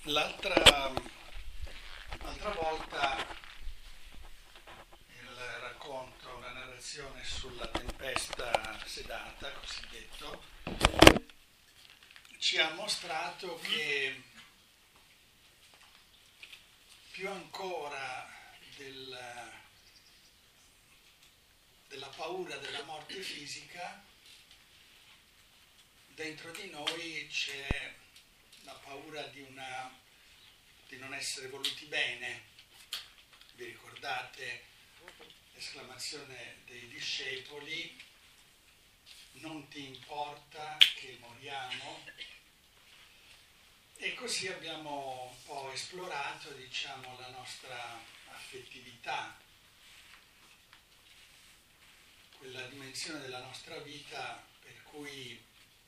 L'altra volta il racconto, la narrazione sulla tempesta sedata, cosiddetto, ci ha mostrato che più ancora della paura della morte fisica, dentro di noi c'è la paura di non essere voluti bene. Vi ricordate l'esclamazione dei discepoli: non ti importa che moriamo? E così abbiamo un po' esplorato, diciamo, la nostra affettività, quella dimensione della nostra vita per cui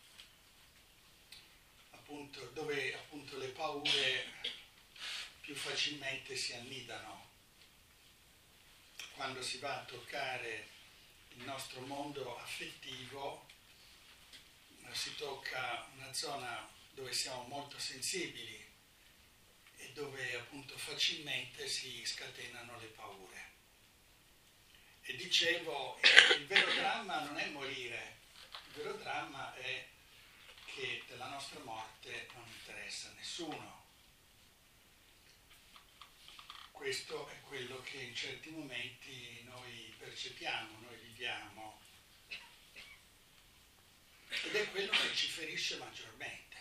dove appunto le paure più facilmente si annidano. Quando si va a toccare il nostro mondo affettivo, si tocca una zona dove siamo molto sensibili e dove appunto facilmente si scatenano le paure. E dicevo, il vero dramma non è morire, il vero dramma è che della nostra morte non interessa a nessuno. Questo è quello che in certi momenti noi percepiamo, noi viviamo, ed è quello che ci ferisce maggiormente.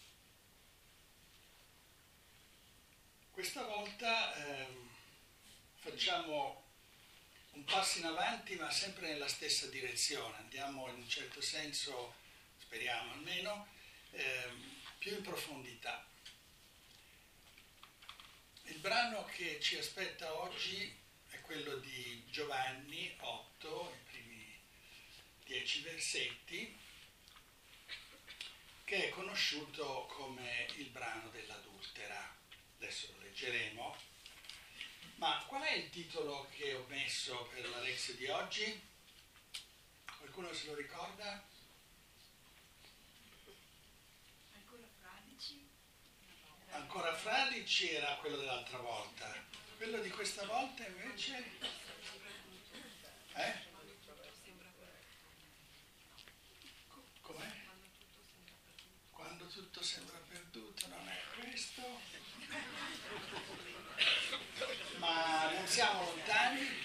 Questa volta facciamo un passo in avanti, ma sempre nella stessa direzione. Andiamo in un certo senso, speriamo almeno, più in profondità. Il brano che ci aspetta oggi è quello di Giovanni 8, i primi 10 versetti, che è conosciuto come il brano dell'adultera. Adesso lo leggeremo. Ma qual è il titolo che ho messo per la lezione di oggi? Qualcuno se lo ricorda? Ancora fradici era quello dell'altra volta. Quello di questa volta invece? Com'è? Quando tutto sembra perduto, non è questo? Ma non siamo lontani?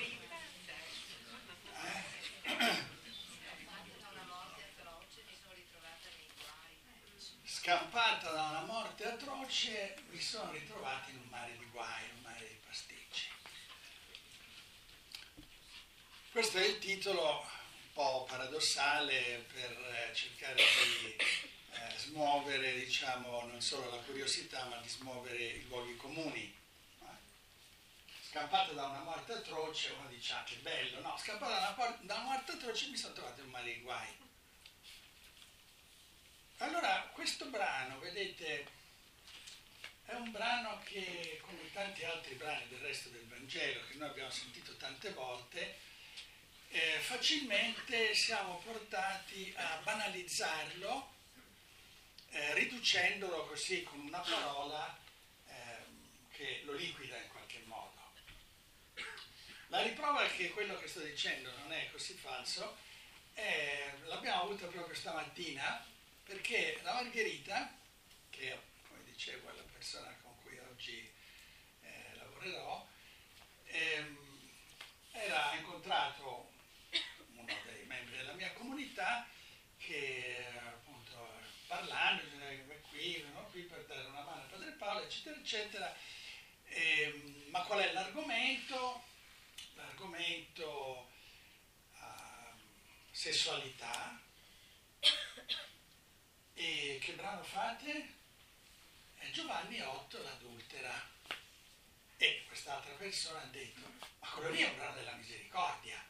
Scampata da una morte atroce, mi sono ritrovata in un mare di guai, un mare di pasticci. Questo è il titolo un po' paradossale per cercare di smuovere, diciamo, non solo la curiosità, ma di smuovere i luoghi comuni. Scampata da una morte atroce, uno dice: ah, che bello, no, scampata da una morte atroce mi sono trovato in un mare di guai. Allora, questo brano, vedete, è un brano che, come tanti altri brani del resto del Vangelo, che noi abbiamo sentito tante volte, facilmente siamo portati a banalizzarlo, riducendolo così con una parola che lo liquida in qualche modo. La riprova che quello che sto dicendo non è così falso, l'abbiamo avuta proprio stamattina, perché la Margherita, che come dicevo è la persona con cui oggi lavorerò, ha incontrato uno dei membri della mia comunità che appunto parlando, è qui, no? Qui per dare una mano a Padre Paolo, eccetera, eccetera. Ma qual è l'argomento? L'argomento sessualità. E che brano fate? È Giovanni 8, l'adultera. E quest'altra persona ha detto: ma quello lì è un brano della misericordia.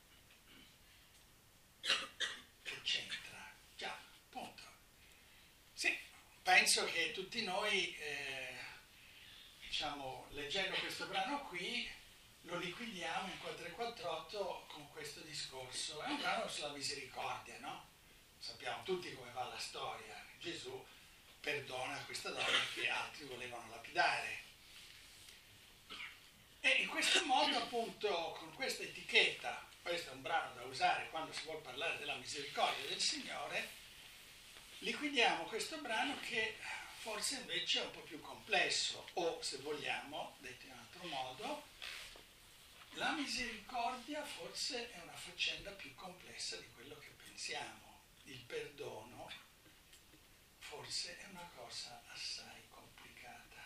Che c'entra? Già, appunto. Sì, penso che tutti noi, diciamo, leggendo questo brano qui, lo liquidiamo in 448 con questo discorso. È un brano sulla misericordia, no? Sappiamo tutti come va la storia. Gesù perdona questa donna che altri volevano lapidare. E in questo modo, appunto, con questa etichetta, questo è un brano da usare quando si vuole parlare della misericordia del Signore, liquidiamo questo brano che forse invece è un po' più complesso, o se vogliamo, detto in un altro modo, la misericordia forse è una faccenda più complessa di quello che pensiamo. Il perdono forse è una cosa assai complicata.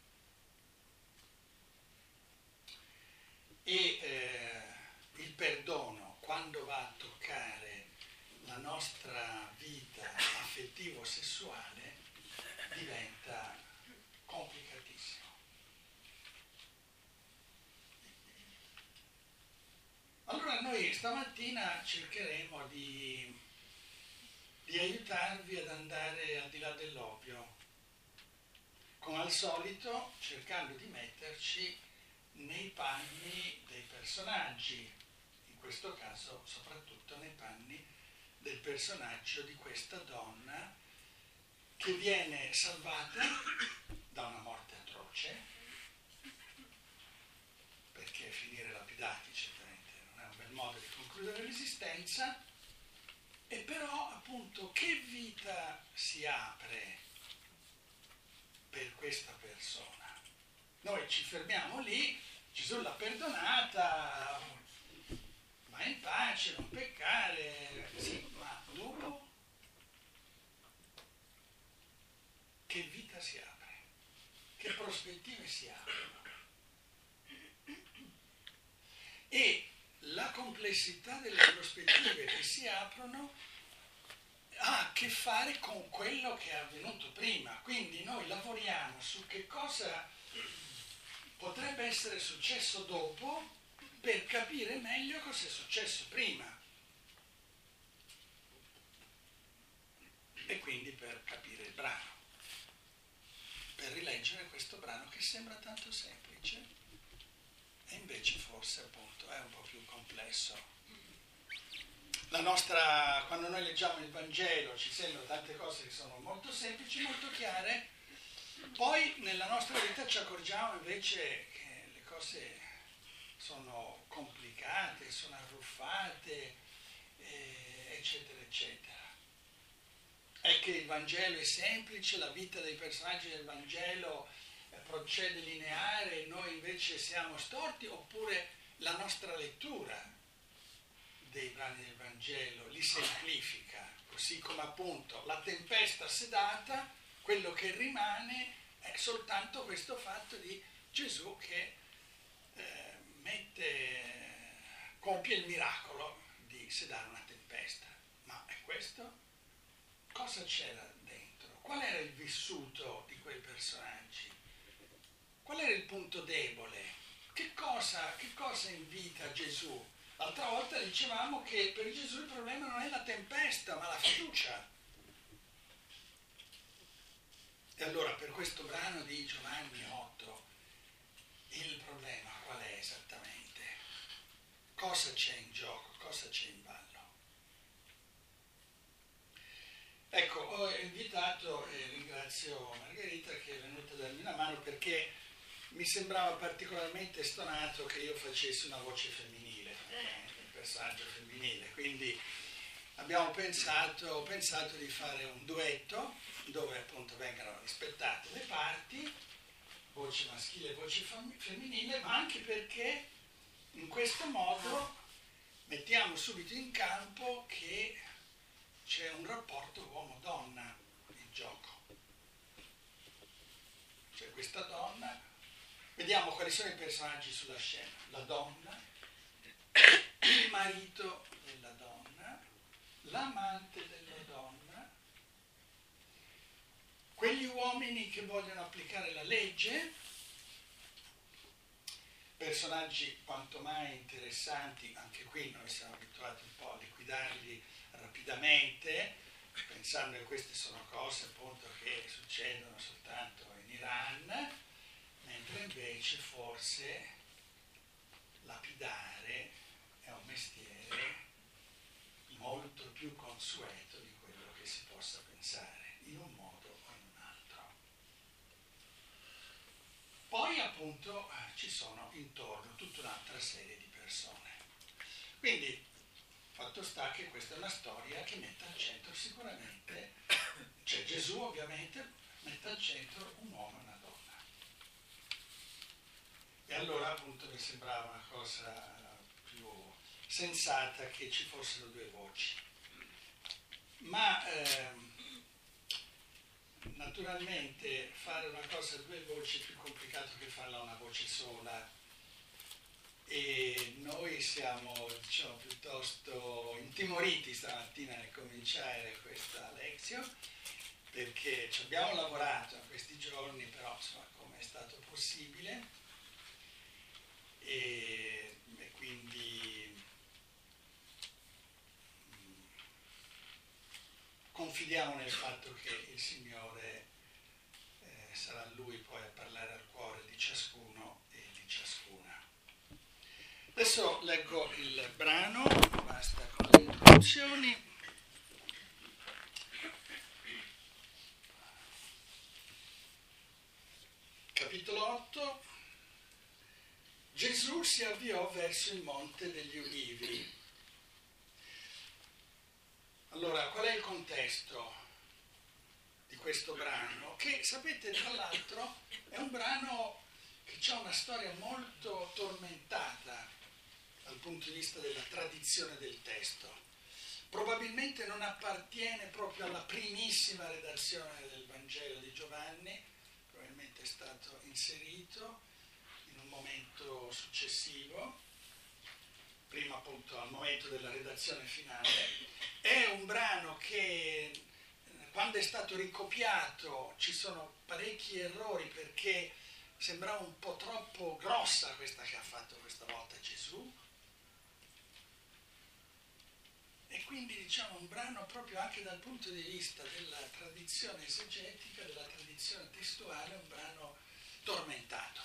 E il perdono, quando va a toccare la nostra vita affettivo-sessuale, diventa complicatissimo. Allora noi stamattina cercheremo di aiutarvi ad andare al di là dell'ovvio, come al solito cercando di metterci nei panni dei personaggi, in questo caso soprattutto nei panni del personaggio di questa donna che viene salvata da una morte atroce, perché finire lapidati certamente non è un bel modo di concludere l'esistenza, e però appunto che vita si apre per questa persona? Noi ci fermiamo lì, Gesù l'ha perdonata, va in pace, non peccare, sì, ma dopo che vita si apre? Che prospettive si aprono? E la complessità delle prospettive che si aprono ha a che fare con quello che è avvenuto prima. Quindi noi lavoriamo su che cosa potrebbe essere successo dopo per capire meglio cosa è successo prima. E quindi per capire il brano. Per rileggere questo brano che sembra tanto semplice e invece forse appunto è un po' più complesso. Quando noi leggiamo il Vangelo ci sembrano tante cose che sono molto semplici, molto chiare, poi nella nostra vita ci accorgiamo invece che le cose sono complicate, sono arruffate, eccetera, eccetera. È che il Vangelo è semplice, la vita dei personaggi del Vangelo procede lineare, noi invece siamo storti, oppure la nostra lettura dei brani del Vangelo li semplifica, così come appunto la tempesta sedata, quello che rimane è soltanto questo fatto di Gesù che compie il miracolo di sedare una tempesta. Ma è questo? Cosa c'era dentro? Qual era il vissuto di quei personaggi? Qual era il punto debole? Che cosa invita Gesù? L'altra volta dicevamo che per Gesù il problema non è la tempesta, ma la fiducia. E allora per questo brano di Giovanni 8, il problema qual è esattamente? Cosa c'è in gioco? Cosa c'è in ballo? Ecco, ho invitato e ringrazio Margherita che è venuta a darmi una mano perché mi sembrava particolarmente stonato che io facessi una voce femminile, un personaggio femminile, quindi abbiamo pensato di fare un duetto dove appunto vengano rispettate le parti, voce maschile e voce femminile, ma anche perché in questo modo mettiamo subito in campo che c'è un rapporto uomo-donna in gioco. C'è questa donna, vediamo quali sono i personaggi sulla scena. La donna, il marito della donna, l'amante della donna, quegli uomini che vogliono applicare la legge, personaggi quanto mai interessanti, anche qui noi siamo abituati un po' a liquidarli rapidamente, pensando che queste sono cose appunto che succedono soltanto in Iran, mentre invece forse lapidare è un mestiere molto più consueto di quello che si possa pensare, in un modo o in un altro. Poi appunto ci sono intorno tutta un'altra serie di persone. Quindi fatto sta che questa è una storia che mette al centro sicuramente, cioè Gesù ovviamente mette al centro un uomo e una donna. E allora appunto mi sembrava una cosa più sensata che ci fossero due voci. Ma naturalmente fare una cosa a due voci è più complicato che farla a una voce sola, e noi siamo, diciamo, piuttosto intimoriti stamattina nel cominciare questa lezione, perché ci abbiamo lavorato in questi giorni, però insomma come è stato possibile, e quindi confidiamo nel fatto che il Signore sarà Lui poi a parlare al cuore di ciascuno e di ciascuna. Adesso leggo il brano, basta con le introduzioni. Capitolo 8. Gesù si avviò verso il Monte degli Ulivi. Allora, qual è il contesto di questo brano? Che, sapete, tra l'altro, è un brano che ha una storia molto tormentata dal punto di vista della tradizione del testo. Probabilmente non appartiene proprio alla primissima redazione del Vangelo di Giovanni, probabilmente è stato inserito in un momento successivo, prima appunto al momento della redazione finale. È un brano che quando è stato ricopiato ci sono parecchi errori, perché sembrava un po' troppo grossa questa che ha fatto questa volta Gesù, e quindi diciamo un brano proprio anche dal punto di vista della tradizione esegetica, della tradizione testuale, un brano tormentato.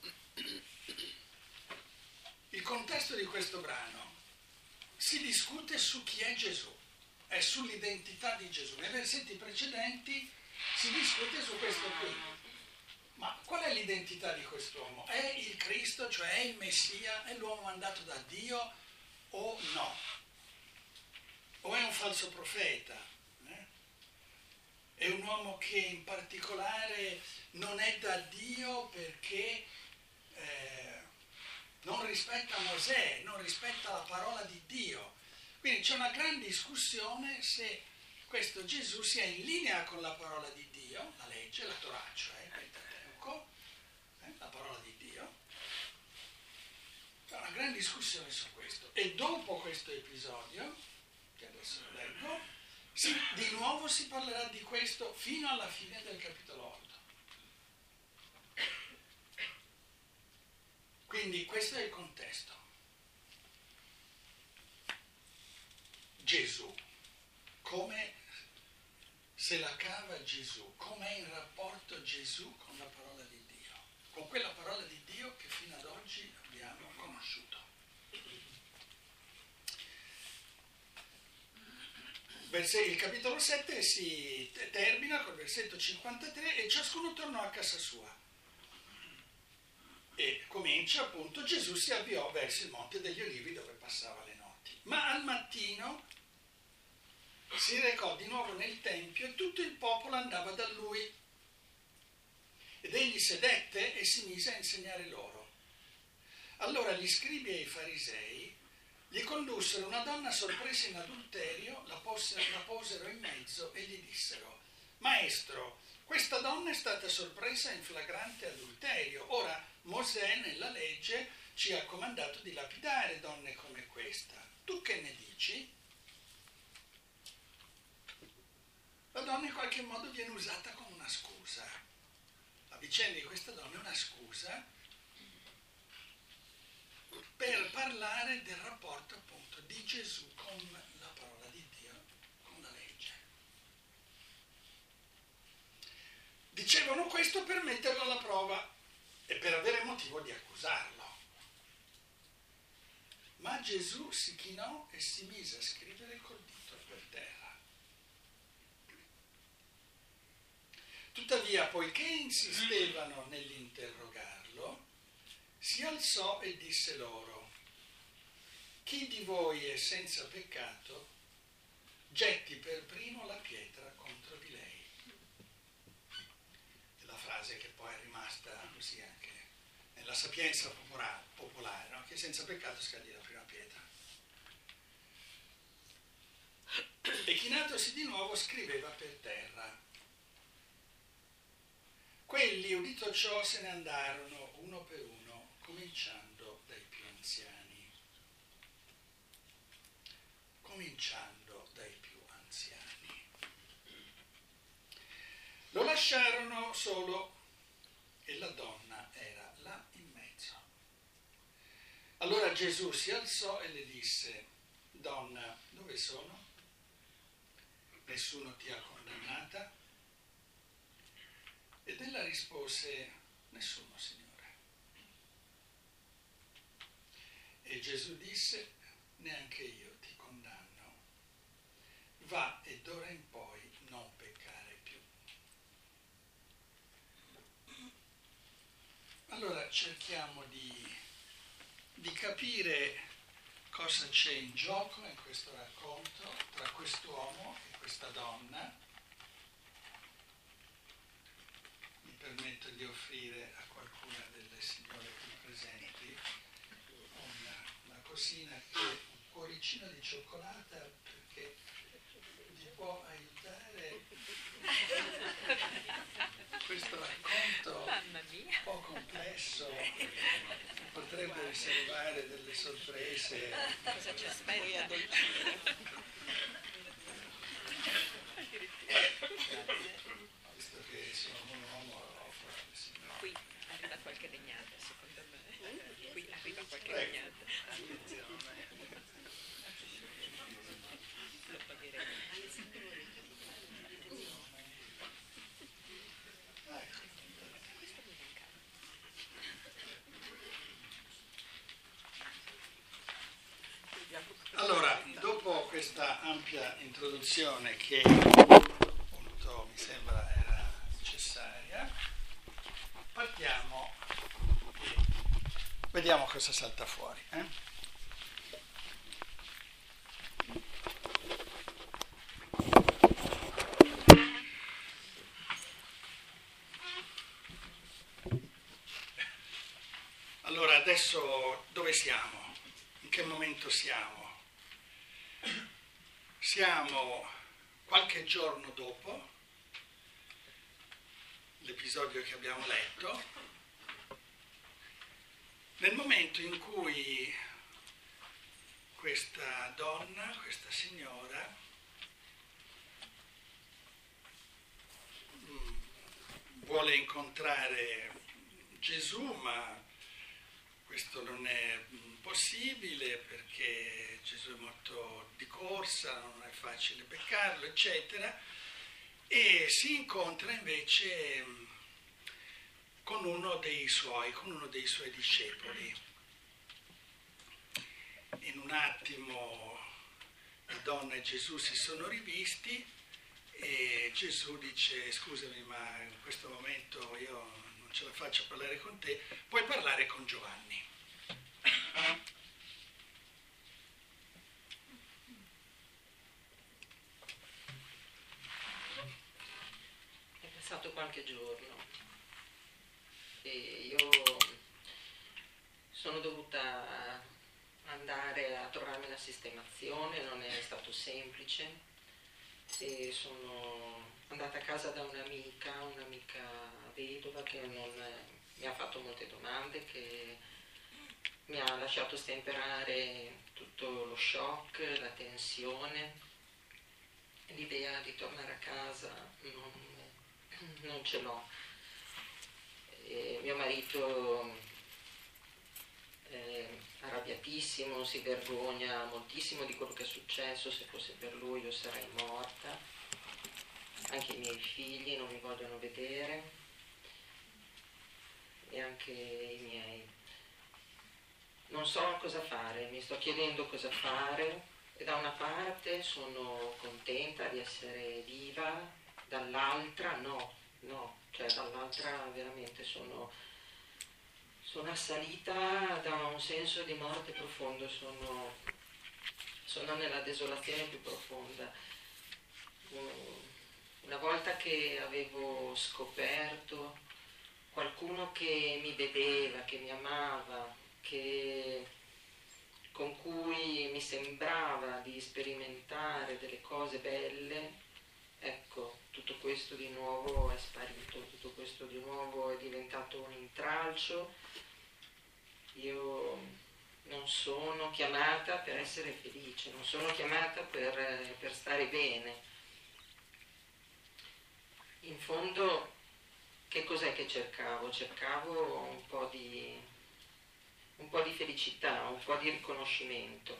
Il contesto di questo brano: si discute su chi è Gesù, è sull'identità di Gesù. Nei versetti precedenti si discute su questo qui. Ma qual è l'identità di quest'uomo? È il Cristo, cioè è il Messia, è l'uomo mandato da Dio o no? O è un falso profeta? È un uomo che in particolare non è da Dio perché non rispetta Mosè, non rispetta la parola di Dio. Quindi c'è una gran discussione se questo Gesù sia in linea con la parola di Dio, la legge, la Torah, cioè il Pentateuco, la parola di Dio. C'è una gran discussione su questo. E dopo questo episodio, che adesso leggo, di nuovo si parlerà di questo fino alla fine del capitolo 8. Quindi questo è il contesto. Gesù, come se la cava Gesù, com'è in rapporto Gesù con la parola di Dio, con quella parola di Dio che fino ad oggi abbiamo conosciuto. Il capitolo 7 si termina col versetto 53: e ciascuno tornò a casa sua. E comincia appunto: Gesù si avviò verso il Monte degli Ulivi dove passava le notti. Ma al mattino si recò di nuovo nel Tempio e tutto il popolo andava da lui. Ed egli sedette e si mise a insegnare loro. Allora gli scribi e i farisei gli condussero una donna sorpresa in adulterio, la posero in mezzo e gli dissero: Maestro, questa donna è stata sorpresa in flagrante adulterio. Ora Mosè nella legge ci ha comandato di lapidare donne come questa. Tu che ne dici? La donna in qualche modo viene usata come una scusa. La vicenda di questa donna è una scusa per parlare del rapporto appunto di Gesù con la parola di Dio, con la legge. Dicevano questo per metterlo alla prova e per avere motivo di accusarlo. Ma Gesù si chinò e si mise a scrivere col dito per terra. Tuttavia, poiché insistevano nell'interrogarlo, si alzò e disse loro: chi di voi è senza peccato, getti per primo la pietra contro di lei. È la frase che poi è rimasta così anche nella sapienza popolare, no? Chi è senza peccato scagli la prima pietra. E chinatosi di nuovo scriveva per terra. Quelli, udito ciò, se ne andarono uno per uno, cominciando dai più anziani. Lo lasciarono solo e la donna era là in mezzo. Allora Gesù si alzò e le disse: donna, dove sono? Nessuno ti ha condannata? Ed ella rispose: nessuno, Signore. E Gesù disse: neanche io ti condanno. Va e d'ora in poi non peccare più. Allora cerchiamo di capire cosa c'è in gioco in questo racconto tra quest'uomo e questa donna. Mi permetto di offrire a qualcuna delle signore qui presenti una cosina, un cuoricino di cioccolata, perché vi può aiutare questo racconto un po' complesso. Potrebbe riservare delle sorprese. Cosa ci aspetti? Visto che sono un uomo, offro alle signore. Qui arriva qualche legnata, secondo me. Qui arriva qualche Prego. legnata. Lo pagheremo. Questo mi mancava. Allora, dopo questa ampia introduzione che appunto mi sembra era necessaria, partiamo e vediamo cosa salta fuori. Allora, adesso dove siamo? In che momento siamo? Siamo qualche giorno dopo l'episodio che abbiamo letto, nel momento in cui questa donna, questa signora, vuole incontrare Gesù, ma questo non è possibile perché Gesù è morto di corsa, non è facile beccarlo, eccetera, e si incontra invece con uno dei suoi discepoli. In un attimo la donna e Gesù si sono rivisti e Gesù dice: scusami, ma in questo momento io non ce la faccio a parlare con te, puoi parlare con Giovanni. È passato qualche giorno e io sono dovuta andare a trovarmi la sistemazione, non è stato semplice, e sono andata a casa da un'amica vedova che mi ha fatto molte domande, che mi ha lasciato stemperare tutto lo shock, la tensione. L'idea di tornare a casa non ce l'ho. Mio marito è arrabbiatissimo, si vergogna moltissimo di quello che è successo. Se fosse per lui io sarei morta. Anche i miei figli non mi vogliono vedere, e anche i miei. Non so cosa fare, mi sto chiedendo cosa fare, e da una parte sono contenta di essere viva, dall'altra no, no, cioè dall'altra veramente sono assalita da un senso di morte profondo, sono nella desolazione più profonda. Una volta che avevo scoperto qualcuno che mi vedeva, che mi amava, con cui mi sembrava di sperimentare delle cose belle, ecco, tutto questo di nuovo è sparito, tutto questo di nuovo è diventato un intralcio. Io non sono chiamata per essere felice, non sono chiamata per stare bene. In fondo, che cos'è che cercavo? Cercavo un po' di felicità, un po' di riconoscimento.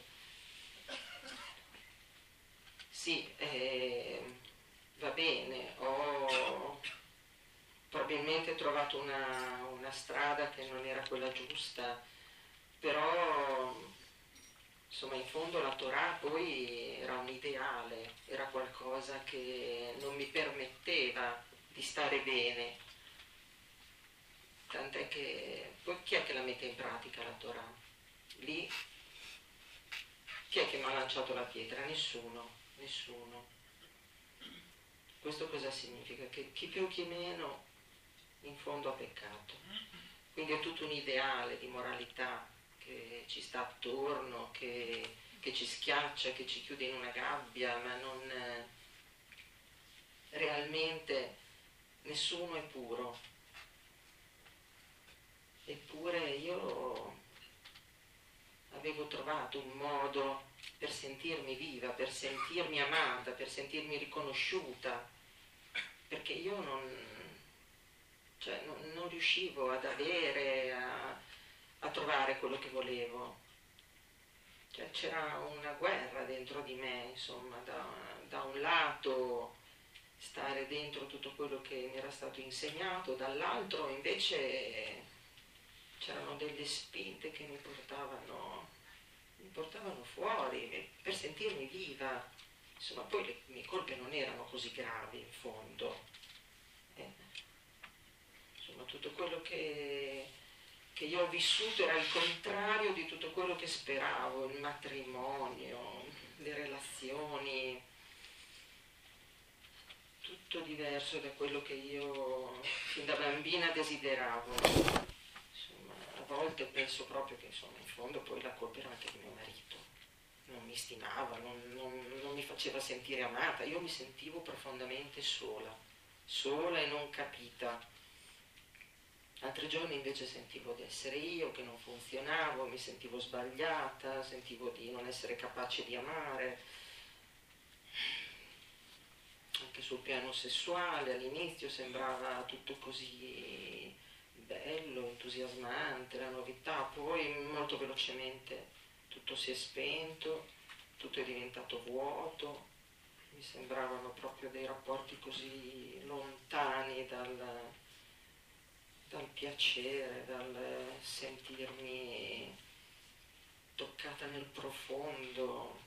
Sì, va bene, ho probabilmente trovato una strada che non era quella giusta, però insomma in fondo la Torah poi era un ideale, era qualcosa che non mi permetteva di stare bene, tant'è che poi chi è che la mette in pratica la Torah? Lì chi è che mi ha lanciato la pietra? Nessuno. Questo cosa significa? Che chi più chi meno in fondo ha peccato, quindi è tutto un ideale di moralità che ci sta attorno, che ci schiaccia, che ci chiude in una gabbia, ma non realmente nessuno è puro. Eppure io avevo trovato un modo per sentirmi viva, per sentirmi amata, per sentirmi riconosciuta, perché io non riuscivo ad avere, a trovare quello che volevo. Cioè, c'era una guerra dentro di me, insomma, da un lato stare dentro tutto quello che mi era stato insegnato, dall'altro invece c'erano delle spinte che mi portavano fuori per sentirmi viva. Insomma, poi le mie colpe non erano così gravi in fondo. Insomma, tutto quello che io ho vissuto era il contrario di tutto quello che speravo, il matrimonio, le relazioni, tutto diverso da quello che io fin da bambina desideravo. Insomma, a volte penso proprio che insomma, in fondo poi la colpa era anche di mio marito. Non mi stimava, non mi faceva sentire amata, io mi sentivo profondamente sola e non capita. Altri giorni invece sentivo di essere io, che non funzionavo, mi sentivo sbagliata, sentivo di non essere capace di amare. Anche sul piano sessuale all'inizio sembrava tutto così bello, entusiasmante, la novità, poi molto velocemente tutto si è spento, tutto è diventato vuoto, mi sembravano proprio dei rapporti così lontani dal piacere, dal sentirmi toccata nel profondo.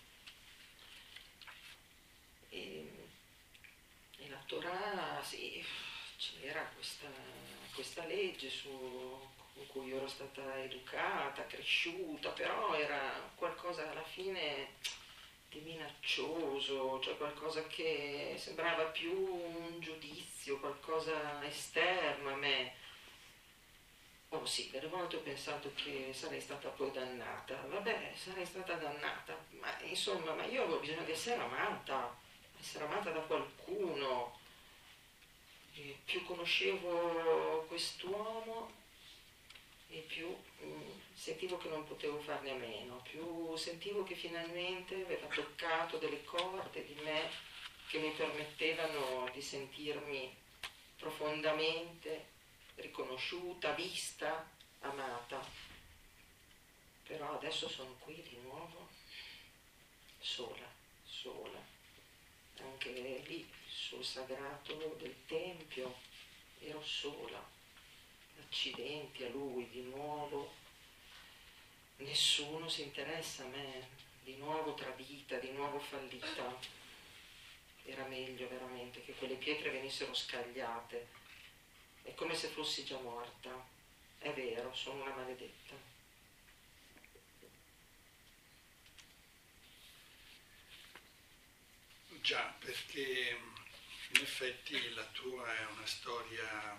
E la Torah, sì, c'era questa legge con cui io ero stata educata, cresciuta, però era qualcosa alla fine di minaccioso, cioè qualcosa che sembrava più un giudizio, qualcosa esterno a me. Oh sì, delle volte ho pensato che sarei stata poi dannata, vabbè, sarei stata dannata, ma insomma, ma io avevo bisogno di essere amata da qualcuno. E più conoscevo quest'uomo e più sentivo che non potevo farne a meno, più sentivo che finalmente aveva toccato delle corde di me che mi permettevano di sentirmi profondamente riconosciuta, vista, amata. Però adesso sono qui di nuovo, sola. Anche lì sul sagrato del tempio ero sola. Accidenti a lui, di nuovo. Nessuno si interessa a me, di nuovo tradita, di nuovo fallita. era meglio veramente che quelle pietre venissero scagliate. È come se fossi già morta. È vero, sono una maledetta. Già, perché in effetti la tua è una storia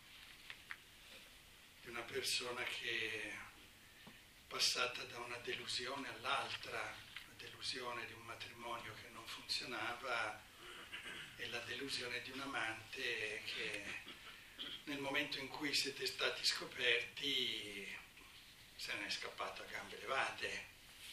di una persona che è passata da una delusione all'altra, la delusione di un matrimonio che non funzionava e la delusione di un amante che nel momento in cui siete stati scoperti se ne è scappato a gambe levate.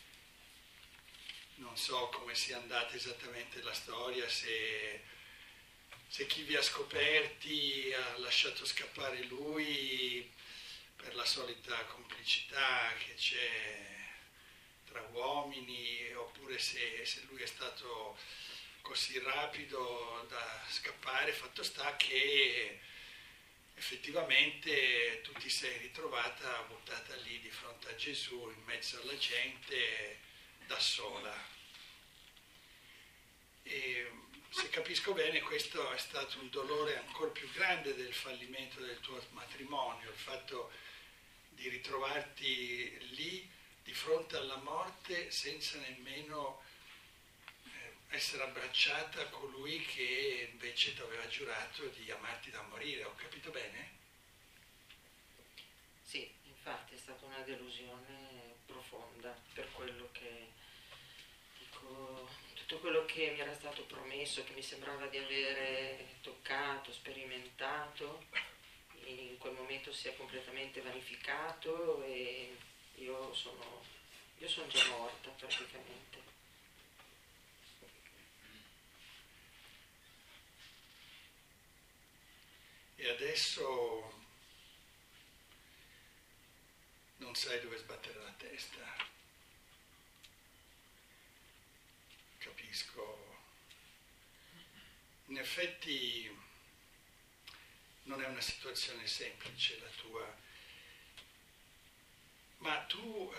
Non so come sia andata esattamente la storia, se chi vi ha scoperti ha lasciato scappare lui per la solita complicità che c'è tra uomini, oppure se lui è stato così rapido da scappare. Fatto sta che effettivamente tu ti sei ritrovata buttata lì di fronte a Gesù, in mezzo alla gente, da sola. E se capisco bene, questo è stato un dolore ancora più grande del fallimento del tuo matrimonio, il fatto di ritrovarti lì di fronte alla morte senza nemmeno essere abbracciata a colui che invece ti aveva giurato di amarti da morire. Ho capito bene? Sì, infatti è stata una delusione profonda, per quello che dico, tutto quello che mi era stato promesso, che mi sembrava di avere toccato, sperimentato, in quel momento si è completamente vanificato e io sono già morta praticamente. E adesso non sai dove sbattere la testa. Capisco. In effetti non è una situazione semplice la tua, ma tu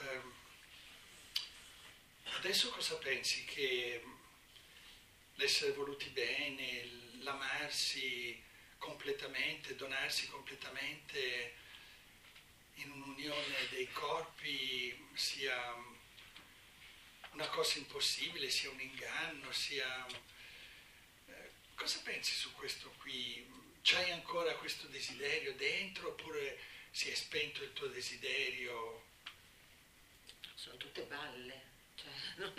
adesso cosa pensi? Che l'essere voluti bene, l'amarsi completamente, donarsi completamente in un'unione dei corpi sia una cosa impossibile, sia un inganno, sia... cosa pensi su questo qui? C'hai ancora questo desiderio dentro oppure si è spento il tuo desiderio? Sono tutte balle, cioè,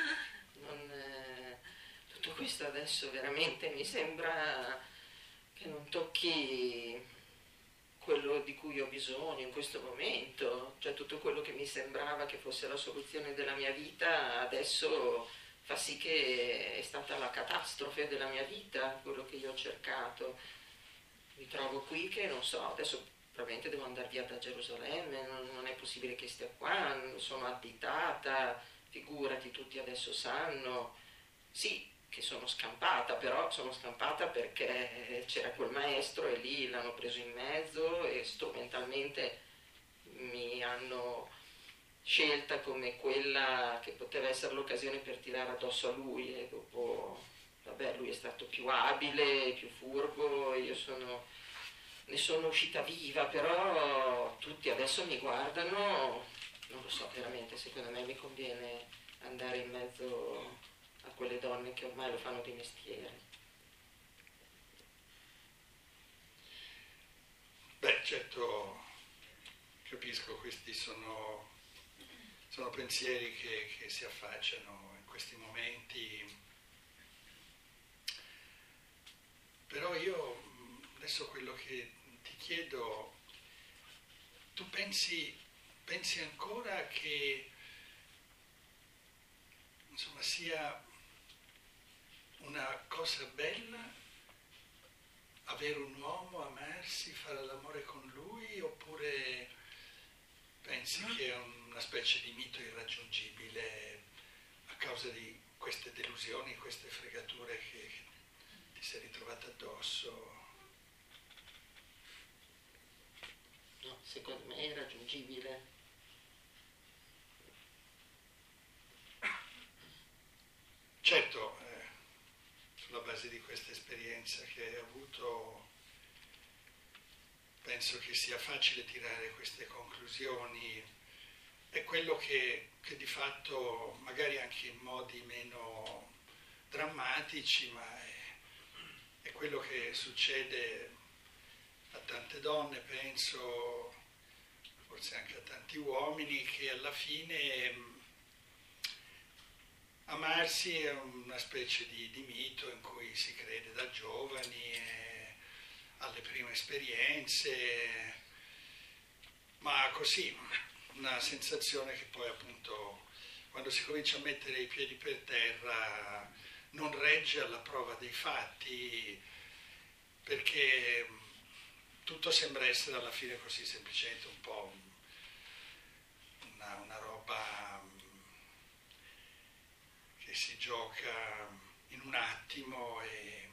tutto questo adesso veramente mi sembra che non tocchi quello di cui ho bisogno in questo momento, cioè tutto quello che mi sembrava che fosse la soluzione della mia vita adesso fa sì che è stata la catastrofe della mia vita, quello che io ho cercato. Mi trovo qui che non so, adesso probabilmente devo andare via da Gerusalemme, non è possibile che stia qua, sono additata, figurati, tutti adesso sanno. Sì, che sono scampata, però sono scampata perché c'era quel maestro e lì l'hanno preso in mezzo e strumentalmente mi hanno scelta come quella che poteva essere l'occasione per tirare addosso a lui e dopo, vabbè, lui è stato più abile, più furbo e io ne sono uscita viva, però tutti adesso mi guardano, non lo so, veramente, secondo me mi conviene andare in mezzo a quelle donne che ormai lo fanno di mestiere. Beh, certo, capisco, questi sono pensieri che si affacciano in questi momenti, però io adesso quello che ti chiedo, tu pensi ancora che insomma sia una cosa bella avere un uomo, amarsi, fare l'amore con lui, oppure pensi che è una specie di mito irraggiungibile a causa di queste delusioni, queste fregature che ti sei ritrovata addosso? No, secondo me è irraggiungibile. Certo, sulla base di questa esperienza che hai avuto, penso che sia facile tirare queste conclusioni. È quello che di fatto, magari anche in modi meno drammatici, ma è quello che succede a tante donne, penso, forse anche a tanti uomini, che alla fine amarsi è una specie di mito in cui si crede da giovani, alle prime esperienze, ma così, una sensazione che poi appunto quando si comincia a mettere i piedi per terra non regge alla prova dei fatti, perché tutto sembra essere alla fine così semplicemente un po' una roba che si gioca in un attimo e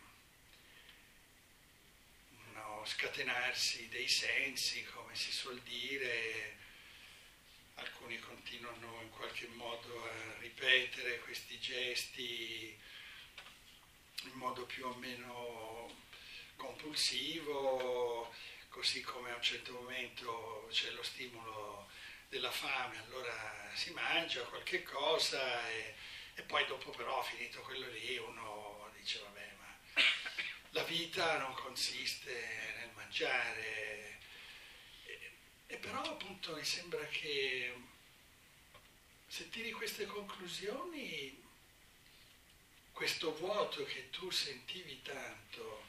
uno scatenarsi dei sensi, come si suol dire. Alcuni continuano in qualche modo a ripetere questi gesti in modo più o meno compulsivo, così come a un certo momento c'è lo stimolo della fame, allora si mangia qualche cosa e poi dopo però, finito quello lì, uno dice vabbè, ma la vita non consiste nel mangiare. E però appunto mi sembra che se tiri queste conclusioni, questo vuoto che tu sentivi tanto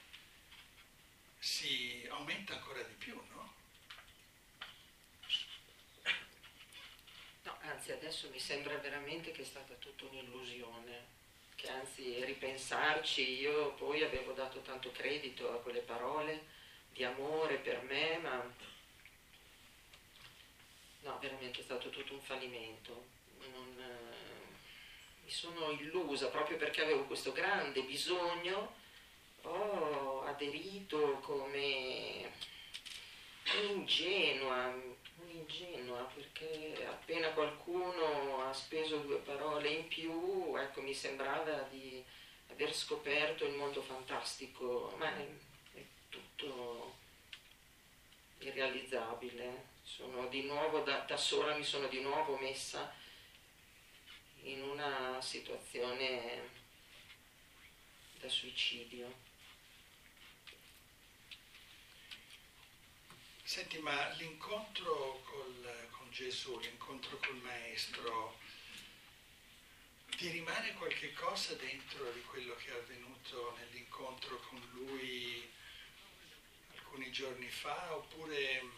si aumenta ancora di più, no? No, anzi adesso mi sembra veramente che è stata tutta un'illusione, che anzi ripensarci io poi avevo dato tanto credito a quelle parole di amore per me, ma no, veramente è stato tutto un fallimento. Mi sono illusa proprio perché avevo questo grande bisogno, ho aderito come un'ingenua, perché appena qualcuno ha speso 2 parole in più, ecco, mi sembrava di aver scoperto il mondo fantastico, ma è tutto irrealizzabile. Sono di nuovo da sola, mi sono di nuovo messa in una situazione da suicidio. Senti, ma l'incontro con Gesù, l'incontro col Maestro, ti rimane qualche cosa dentro di quello che è avvenuto nell'incontro con Lui alcuni giorni fa, oppure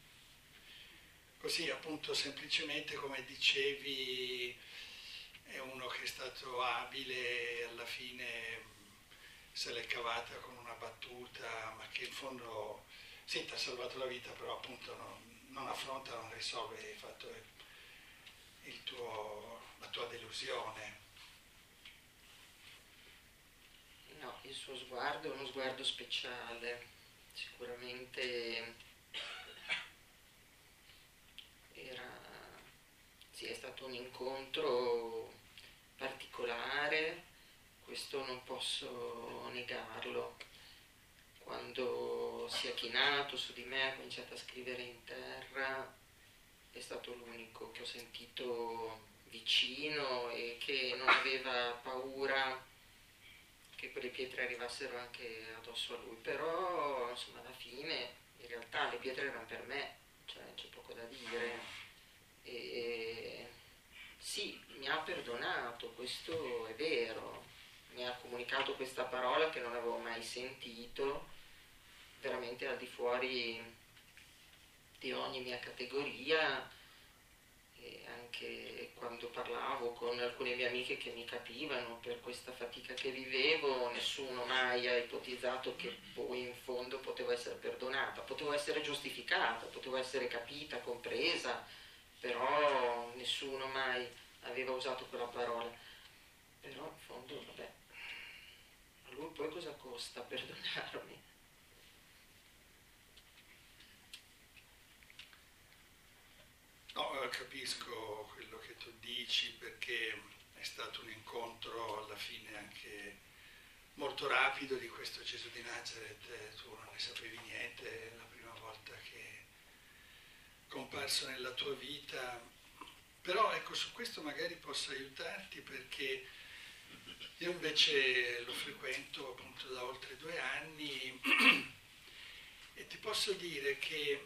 così appunto semplicemente, come dicevi, è uno che è stato abile e alla fine se l'è cavata con una battuta, ma che in fondo sì, ti ha salvato la vita, però appunto non affronta, non risolve il fatto la tua delusione. No, il suo sguardo è uno sguardo speciale, sicuramente sì, è stato un incontro particolare, questo non posso negarlo. Quando si è chinato su di me, ha cominciato a scrivere in terra, è stato l'unico che ho sentito vicino e che non aveva paura che quelle pietre arrivassero anche addosso a lui, però insomma alla fine in realtà le pietre erano per me, cioè c'è poco da dire. E sì, mi ha perdonato, questo è vero, mi ha comunicato questa parola che non avevo mai sentito, veramente al di fuori di ogni mia categoria, e anche quando parlavo con alcune mie amiche che mi capivano per questa fatica che vivevo, nessuno mai ha ipotizzato che poi in fondo potevo essere perdonata, potevo essere giustificata, potevo essere capita, compresa, però nessuno mai aveva usato quella parola. Però in fondo, vabbè, a lui poi cosa costa perdonarmi? No, capisco quello che tu dici, perché è stato un incontro alla fine anche molto rapido di questo Gesù di Nazareth, tu non ne sapevi niente, è la prima volta che è comparso nella tua vita, però ecco, su questo magari posso aiutarti, perché io invece lo frequento appunto da oltre 2 anni e ti posso dire che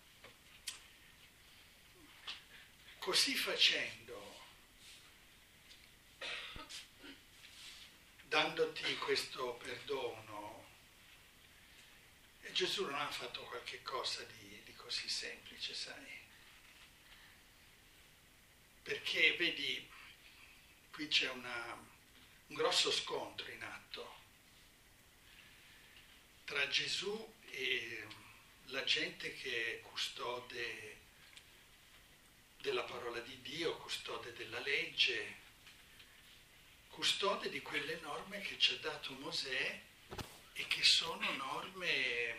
così facendo, dandoti questo perdono, e Gesù non ha fatto qualche cosa di così semplice, sai? Perché vedi, qui c'è un grosso scontro in atto tra Gesù e la gente che è custode della parola di Dio, custode della legge, custode di quelle norme che ci ha dato Mosè e che sono norme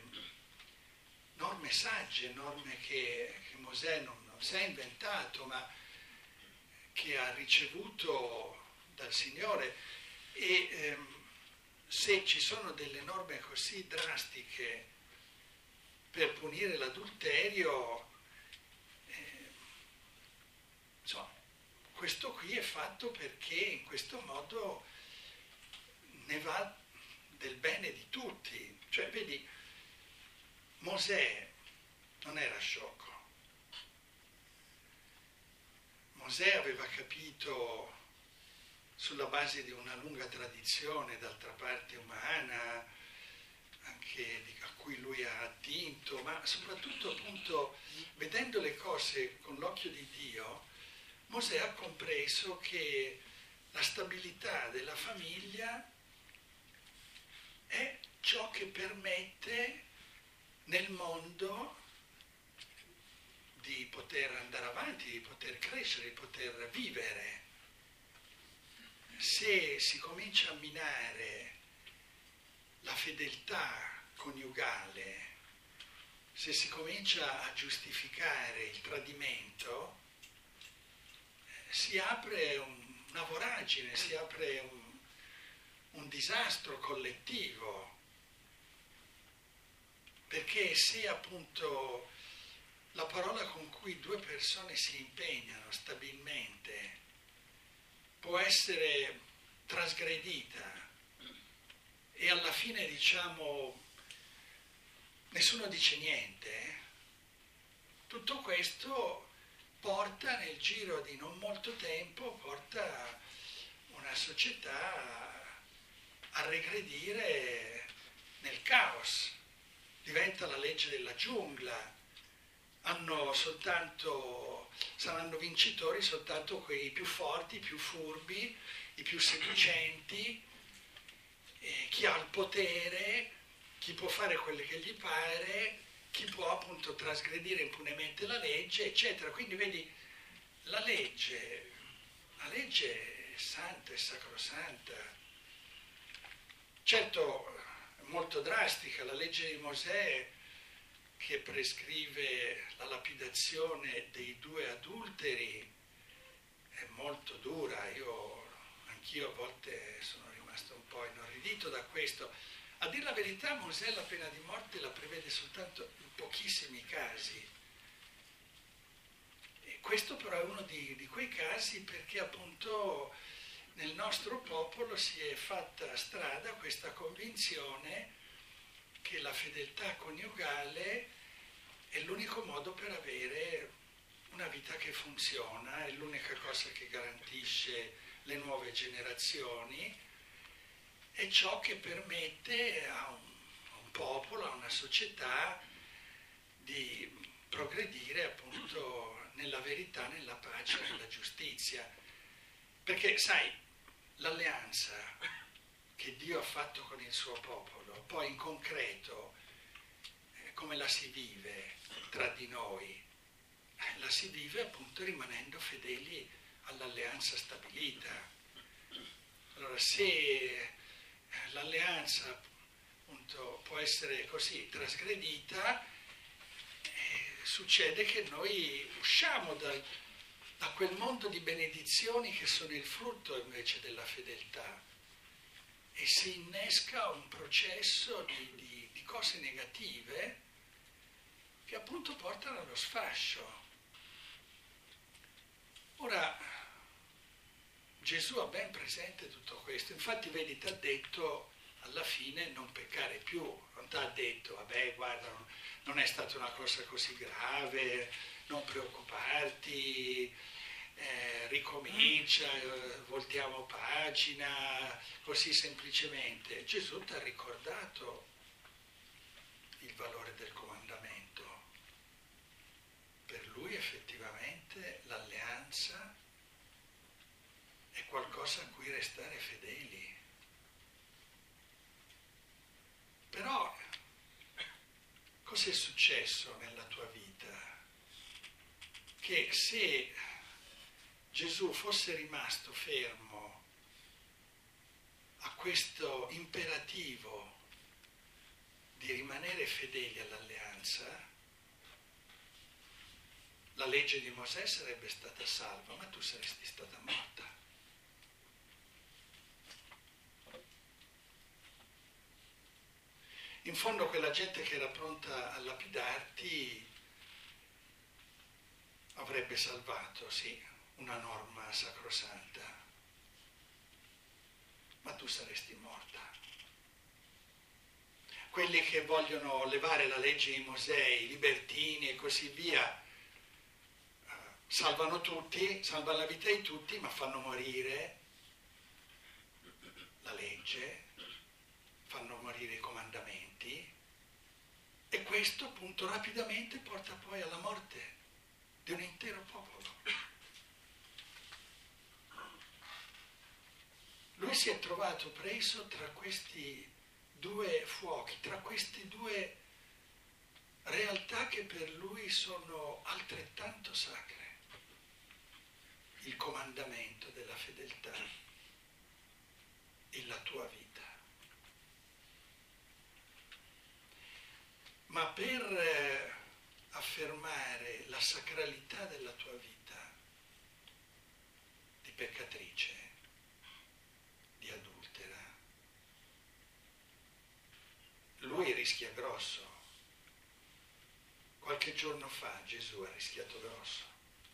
sagge, norme che Mosè non si è inventato, ma che ha ricevuto dal Signore. E se ci sono delle norme così drastiche per punire l'adulterio, insomma, questo qui è fatto perché in questo modo ne va del bene di tutti. Cioè, vedi, Mosè non era sciocco. Mosè aveva capito, sulla base di una lunga tradizione, d'altra parte umana, anche a cui lui ha attinto, ma soprattutto appunto vedendo le cose con l'occhio di Dio, Mosè ha compreso che la stabilità della famiglia è ciò che permette nel mondo di poter andare avanti, di poter crescere, di poter vivere. Se si comincia a minare la fedeltà coniugale, se si comincia a giustificare il tradimento, si apre una voragine, si apre un disastro collettivo, perché se appunto la parola con cui 2 persone si impegnano stabilmente può essere trasgredita e alla fine, diciamo, nessuno dice niente, tutto questo porta nel giro di non molto tempo, porta una società a regredire nel caos, diventa la legge della giungla. Saranno vincitori soltanto quei più forti, i più furbi, i più sedicenti, chi ha il potere, chi può fare quello che gli pare, chi può appunto trasgredire impunemente la legge, eccetera. Quindi vedi, la legge è santa, è sacrosanta. Certo, è molto drastica, la legge di Mosè che prescrive la lapidazione dei 2 adulteri è molto dura. Anch'io a volte sono rimasto un po' inorridito da questo. A dire la verità, Mosè la pena di morte la prevede soltanto in pochissimi casi. E questo però è uno di quei casi perché appunto nel nostro popolo si è fatta strada questa convinzione che la fedeltà coniugale è l'unico modo per avere una vita che funziona, è l'unica cosa che garantisce le nuove generazioni, è ciò che permette a un popolo, a una società di progredire appunto nella verità, nella pace, nella giustizia. Perché sai, l'alleanza che Dio ha fatto con il suo popolo, poi in concreto come la si vive tra di noi? La si vive appunto rimanendo fedeli all'alleanza stabilita. Allora, se l'alleanza appunto può essere così trasgredita, succede che noi usciamo da quel mondo di benedizioni che sono il frutto invece della fedeltà. e si innesca un processo di cose negative che appunto portano allo sfascio. Ora, Gesù ha ben presente tutto questo, infatti vedi, ti ha detto alla fine non peccare più, non ti ha detto, vabbè guarda, non è stata una cosa così grave, non preoccuparti, ricomincia, voltiamo pagina, così semplicemente. Gesù ti ha ricordato il valore del comandamento. Per lui effettivamente l'alleanza è qualcosa a cui restare fedeli. Però cos'è successo nella tua vita? Che se Gesù fosse rimasto fermo a questo imperativo di rimanere fedeli all'alleanza, la legge di Mosè sarebbe stata salva, ma tu saresti stata morta. In fondo quella gente che era pronta a lapidarti avrebbe salvato, sì, una norma sacrosanta, ma tu saresti morta. Quelli che vogliono levare la legge di Mosè, i libertini e così via, salvano tutti, salvano la vita di tutti, ma fanno morire la legge, fanno morire i comandamenti, e questo appunto rapidamente porta poi alla morte di un intero popolo. Lui si è trovato preso tra questi due fuochi, tra queste due realtà che per lui sono altrettanto sacre. Il comandamento della fedeltà e la tua vita. Ma per affermare la sacralità della tua vita di peccatrice, di adultera, lui rischia grosso. Qualche giorno fa Gesù ha rischiato grosso.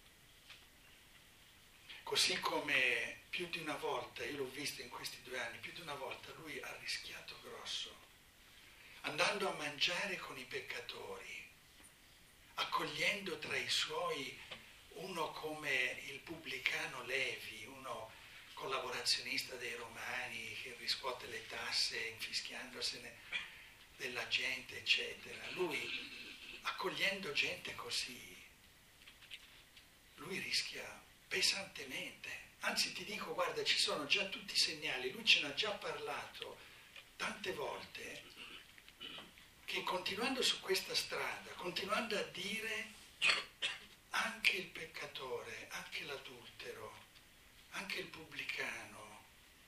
Così come più di una volta, io l'ho visto in questi 2 anni, più di una volta lui ha rischiato grosso, andando a mangiare con i peccatori, accogliendo tra i suoi uno come il pubblicano Levi, uno collaborazionista dei Romani che riscuote le tasse infischiandosene della gente, eccetera. Lui, accogliendo gente così, lui rischia pesantemente. Anzi ti dico, guarda, ci sono già tutti i segnali, lui ce n'ha già parlato tante volte, che continuando su questa strada, continuando a dire anche il peccatore, anche l'adultero, anche il pubblicano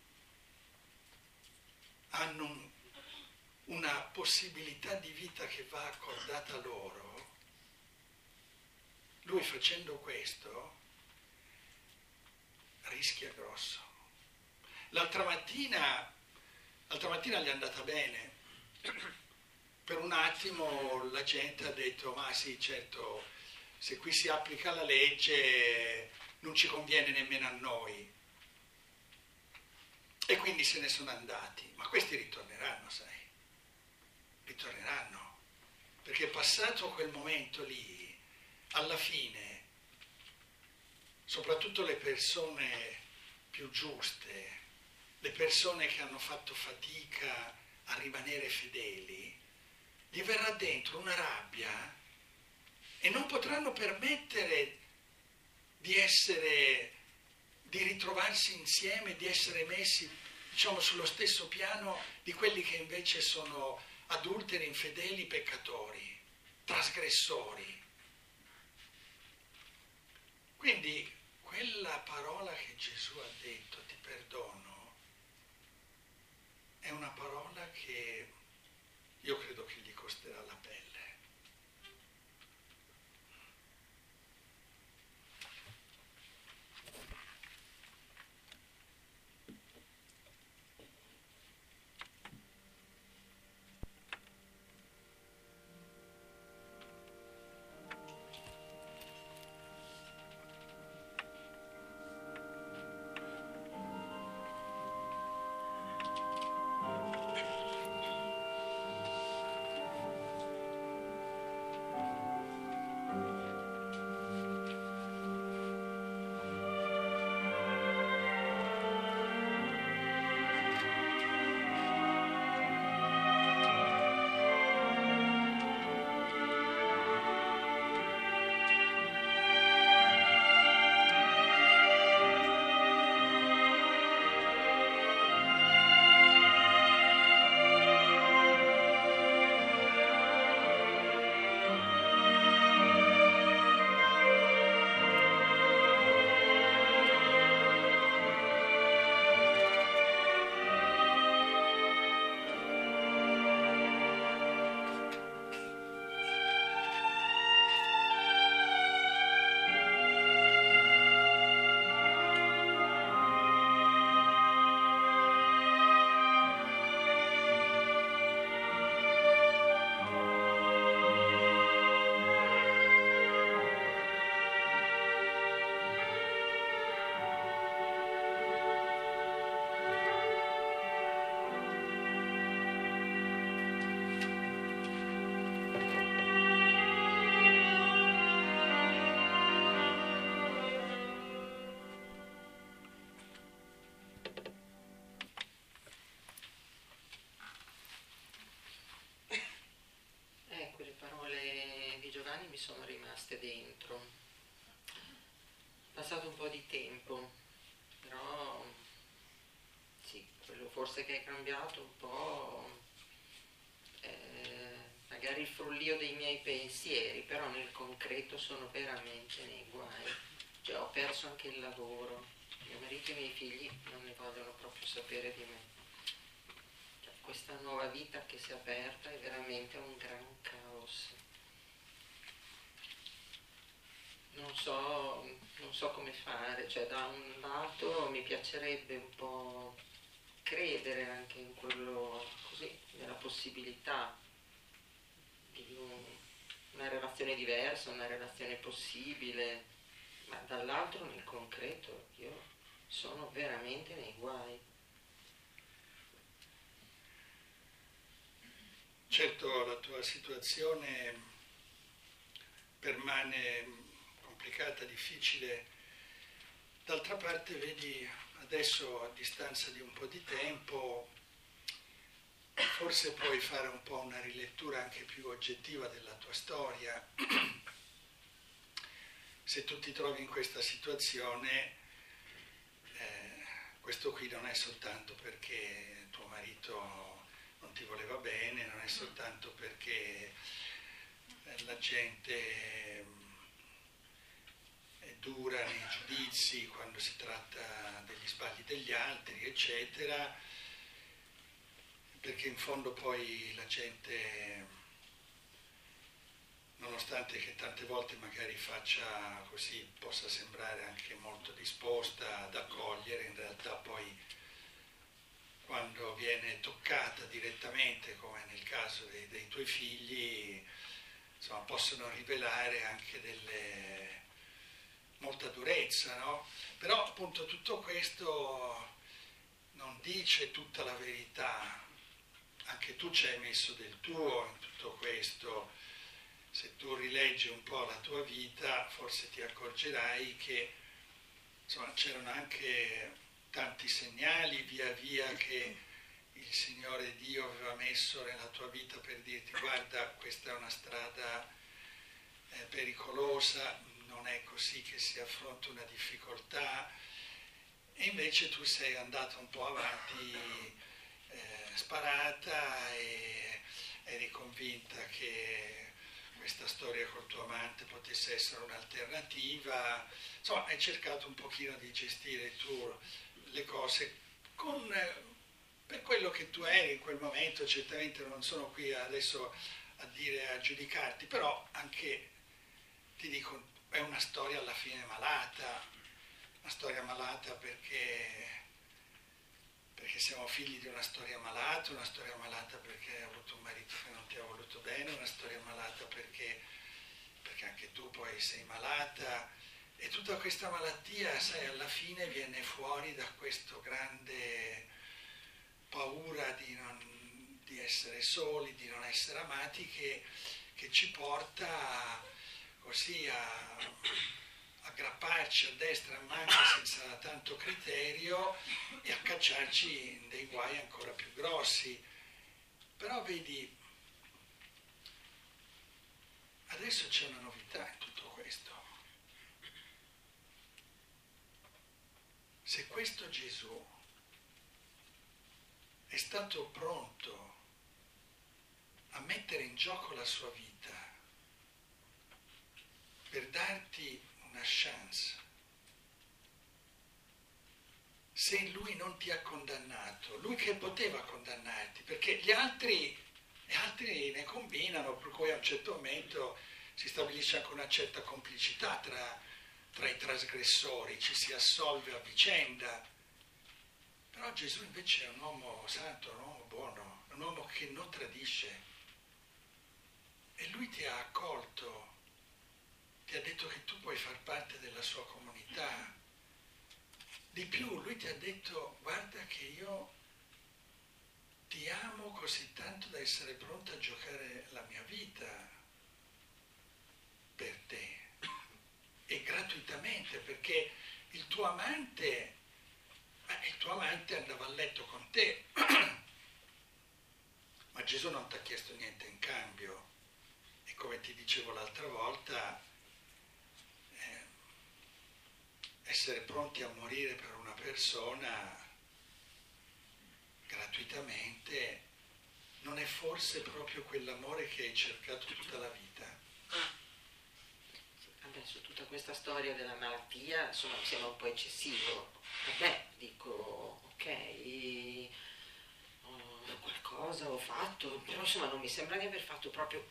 hanno una possibilità di vita che va accordata loro, lui facendo questo rischia grosso. L'altra mattina gli è andata bene. Per un attimo la gente ha detto, ma sì, certo, se qui si applica la legge non ci conviene nemmeno a noi. E quindi se ne sono andati. Ma questi ritorneranno, sai? Ritorneranno. Perché passato quel momento lì, alla fine, soprattutto le persone più giuste, le persone che hanno fatto fatica a rimanere fedeli, gli verrà dentro una rabbia e non potranno permettere di ritrovarsi insieme, di essere messi, diciamo, sullo stesso piano di quelli che invece sono adulteri, infedeli, peccatori, trasgressori. Quindi quella parola che Gesù ha detto, ti perdono, è una parola che io credo che gli costerà la pelle. sono rimaste dentro. È passato un po' di tempo, però sì, quello forse che è cambiato un po', magari il frullio dei miei pensieri, però nel concreto sono veramente nei guai. Cioè, ho perso anche il lavoro, mio marito e i miei figli non ne vogliono proprio sapere di me. Cioè, questa nuova vita che si è aperta è veramente un gran caos. Non so come fare, cioè da un lato mi piacerebbe un po' credere anche in quello, così, nella possibilità di una relazione diversa, una relazione possibile, ma dall'altro nel concreto io sono veramente nei guai. Certo, la tua situazione permane complicata, difficile. D'altra parte, vedi, adesso a distanza di un po' di tempo, forse puoi fare un po' una rilettura anche più oggettiva della tua storia. Se tu ti trovi in questa situazione, questo qui non è soltanto perché tuo marito non ti voleva bene, non è soltanto perché la gente è dura nei giudizi quando si tratta degli sbagli degli altri, eccetera, perché in fondo poi la gente, nonostante che tante volte magari faccia così, possa sembrare anche molto disposta ad accogliere, in realtà poi quando viene toccata direttamente, come nel caso dei tuoi figli, insomma, possono rivelare anche molta durezza, no? Però appunto tutto questo non dice tutta la verità, anche tu ci hai messo del tuo in tutto questo. Se tu rileggi un po' la tua vita, forse ti accorgerai che insomma, c'erano anche tanti segnali via via che il Signore Dio aveva messo nella tua vita per dirti: guarda, questa è una strada pericolosa, non è così che si affronta una difficoltà, e invece tu sei andata un po' avanti sparata e eri convinta che questa storia col tuo amante potesse essere un'alternativa. Insomma, hai cercato un pochino di gestire tu le cose per quello che tu eri in quel momento. Certamente non sono qui adesso a giudicarti, però anche, ti dico, è una storia alla fine malata, una storia malata perché siamo figli di una storia malata perché hai avuto un marito che non ti ha voluto bene, una storia malata perché anche tu poi sei malata, e tutta questa malattia, sai, alla fine viene fuori da questo grande paura di essere soli, di non essere amati, che ci porta così a aggrapparci a destra e a manca senza tanto criterio e a cacciarci in dei guai ancora più grossi. Però vedi, adesso c'è una novità in tutto questo. Se questo Gesù è stato pronto a mettere in gioco la sua vita per darti una chance, se lui non ti ha condannato, lui che poteva condannarti, perché gli altri ne combinano, per cui a un certo momento si stabilisce anche una certa complicità tra i trasgressori, ci si assolve a vicenda. Però Gesù invece è un uomo santo, un uomo buono, un uomo che non tradisce, e lui ti ha accolto, ti ha detto che tu puoi far parte della sua comunità. Di più, lui ti ha detto: guarda che io ti amo così tanto da essere pronta a giocare la mia vita per te, e gratuitamente, perché il tuo amante andava a letto con te, ma Gesù non ti ha chiesto niente in cambio, e come ti dicevo l'altra volta, essere pronti a morire per una persona gratuitamente non è forse proprio quell'amore che hai cercato tutta la vita? Adesso tutta questa storia della malattia, insomma, mi sembra un po' eccessivo. Vabbè, dico, ok, qualcosa ho fatto, però insomma non mi sembra di aver fatto proprio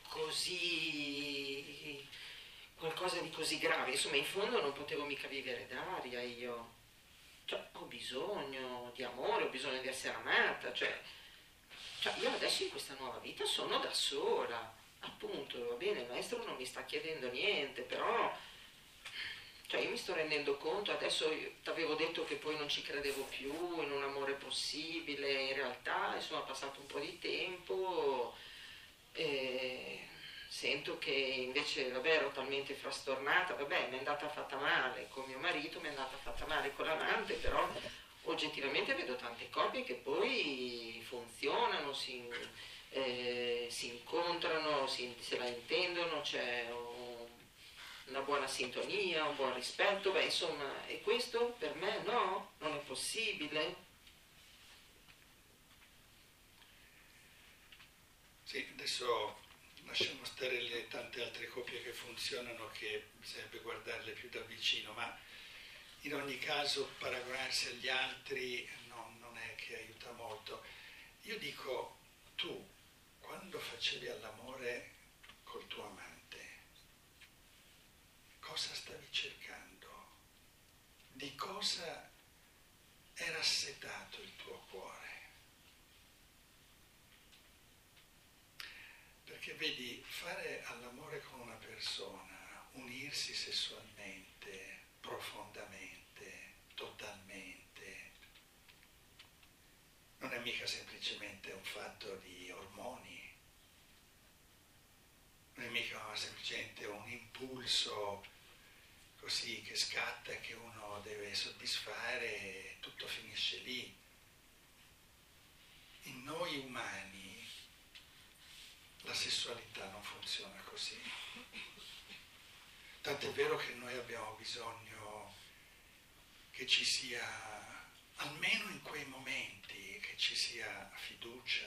così, qualcosa di così grave. Insomma, in fondo non potevo mica vivere d'aria io. Cioè, ho bisogno di amore, ho bisogno di essere amata, cioè io adesso in questa nuova vita sono da sola, appunto, va bene, il maestro non mi sta chiedendo niente, però cioè io mi sto rendendo conto, adesso ti avevo detto che poi non ci credevo più in un amore possibile, in realtà insomma è passato un po' di tempo e sento che invece, vabbè, ero talmente frastornata, vabbè, mi è andata fatta male con mio marito, mi è andata fatta male con l'amante, però oggettivamente vedo tante coppie che poi funzionano, si incontrano, se la intendono, c'è una buona sintonia, un buon rispetto, beh insomma, e questo per me no, non è possibile. Sì, adesso lasciamo stare le tante altre coppie che funzionano, che bisognerebbe guardarle più da vicino, ma in ogni caso paragonarsi agli altri non è che aiuta molto. Io dico, tu quando facevi all'amore col tuo amante, cosa stavi cercando? Di cosa era assetato il tuo cuore? Perché vedi, fare all'amore con una persona, unirsi sessualmente, profondamente, totalmente, non è mica semplicemente un fatto di ormoni, non è mica semplicemente un impulso così che scatta e che uno deve soddisfare e tutto finisce lì. In noi umani la sessualità non funziona così. Tant'è vero che noi abbiamo bisogno che ci sia, almeno in quei momenti, che ci sia fiducia,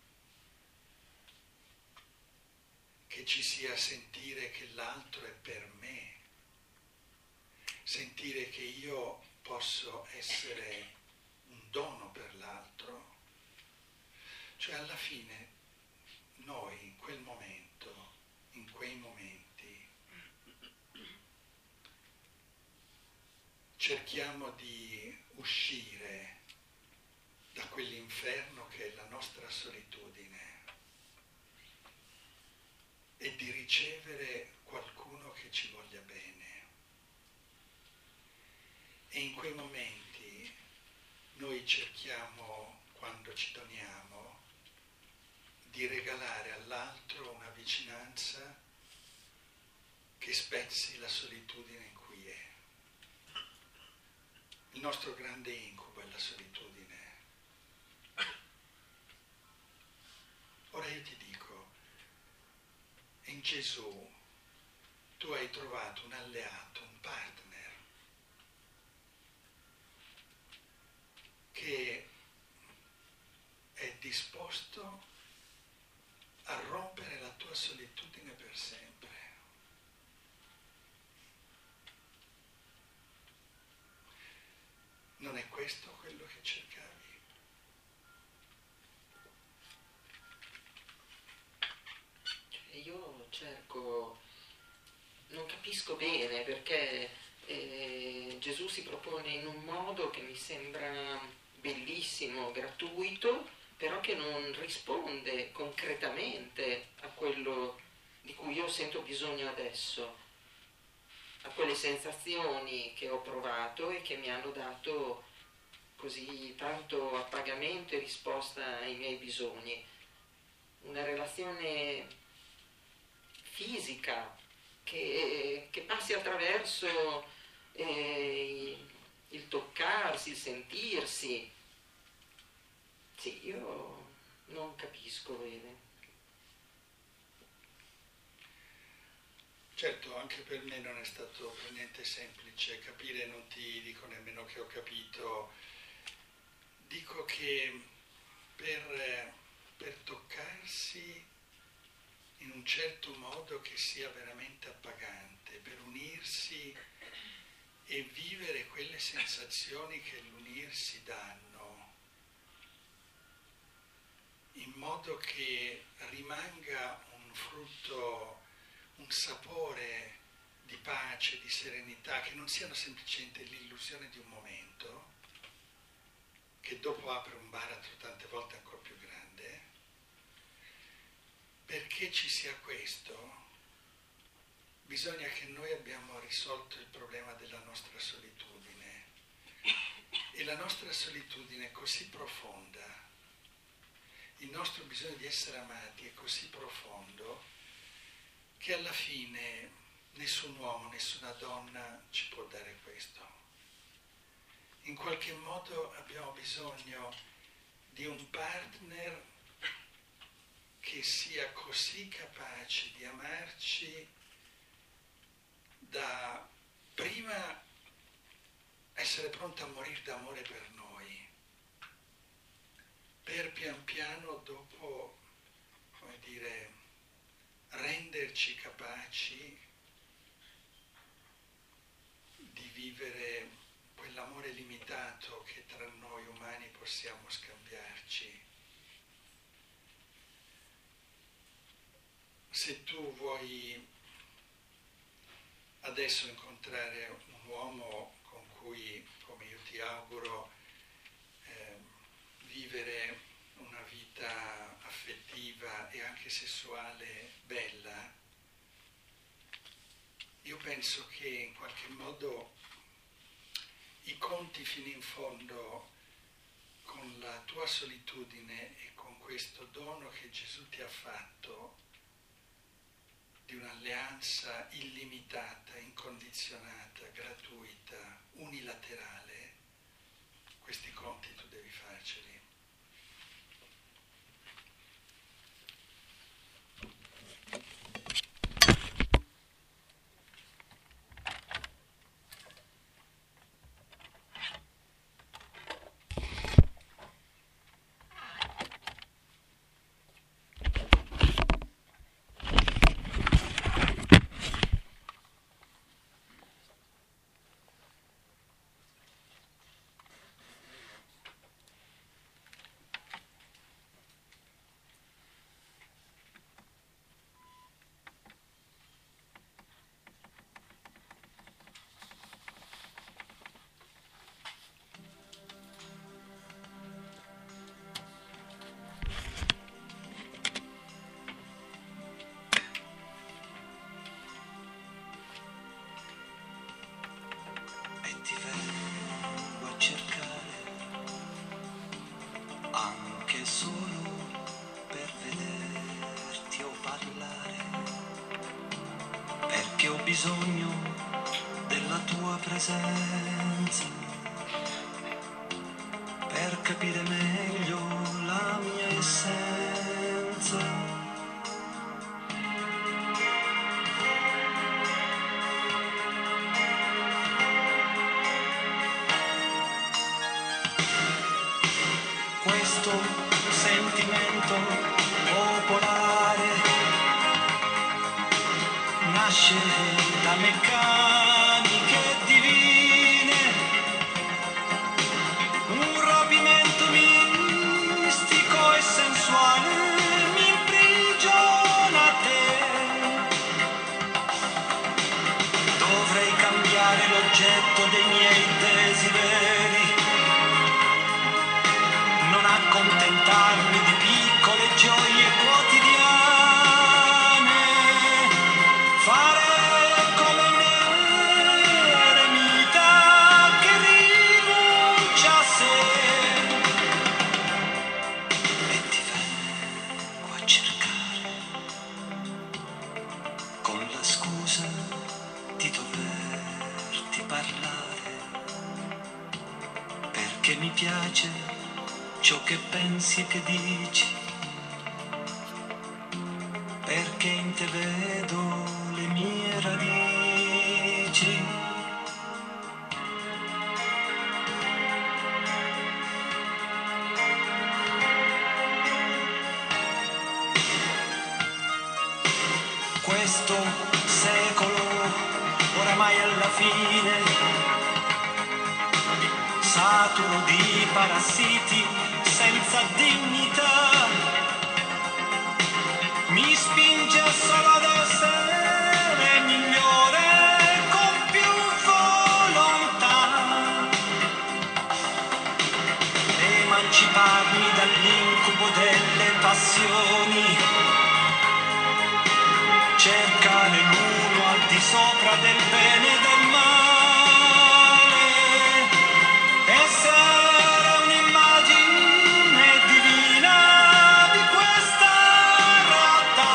che ci sia sentire che l'altro è per me, sentire che io posso essere un dono per l'altro. Cioè alla fine noi in quel momento, in quei momenti, cerchiamo di uscire da quell'inferno che è la nostra solitudine e di ricevere qualcuno che ci voglia bene. E in quei momenti noi cerchiamo, quando ci doniamo, di regalare all'altro una vicinanza che spezzi la solitudine in cui è. Il nostro grande incubo è la solitudine. Ora io ti dico, in Gesù tu hai trovato un alleato, un partner, che è disposto a rompere la tua solitudine per sempre. Non è questo quello che cercavi? Io cerco, non capisco bene perché Gesù si propone in un modo che mi sembra bellissimo, gratuito, però che non risponde concretamente a quello di cui io sento bisogno adesso, a quelle sensazioni che ho provato e che mi hanno dato così tanto appagamento e risposta ai miei bisogni. Una relazione fisica che passi attraverso il toccarsi, il sentirsi. Sì, io non capisco bene. Certo, anche per me non è stato per niente semplice capire, non ti dico nemmeno che ho capito, dico che per toccarsi in un certo modo che sia veramente appagante, per unirsi e vivere quelle sensazioni che l'unirsi danno, in modo che rimanga un frutto, un sapore di pace, di serenità, che non siano semplicemente l'illusione di un momento, che dopo apre un baratro tante volte ancora più grande. Perché ci sia questo, bisogna che noi abbiamo risolto il problema della nostra solitudine. E la nostra solitudine è così profonda, il nostro bisogno di essere amati è così profondo, che alla fine nessun uomo, nessuna donna ci può dare questo. In qualche modo abbiamo bisogno di un partner che sia così capace di amarci da prima essere pronto a morire d'amore per noi, per pian piano dopo, come dire, renderci capaci di vivere quell'amore limitato che tra noi umani possiamo scambiarci. Se tu vuoi adesso incontrare un uomo con cui, come io ti auguro, vivere una vita affettiva e anche sessuale bella, io penso che in qualche modo i conti fino in fondo con la tua solitudine e con questo dono che Gesù ti ha fatto di un'alleanza illimitata, incondizionata, gratuita, unilaterale, questi conti tu devi farceli. Bisogno della tua presenza per capire meglio la mia essenza. Questo sentimento popolare nasce da meccaniche divine, un rapimento mistico e sensuale mi imprigiona a te. Dovrei cambiare l'oggetto dei miei desideri, non accontentarmi di piccole gioie quotidiane. Fare come un eremita che rinuncia a sé e ti vengo a cercare con la scusa di doverti parlare, perché mi piace ciò che pensi e che dici, perché in te vedo le mie radici. questo secolo, oramai alla fine, saturo di parassiti senza dignità, mi spinge solo ad essere migliore con più volontà, emanciparmi dall'incubo delle passioni, cercare l'uno al di sopra del bene e del male, essere un'immagine divina di questa realtà,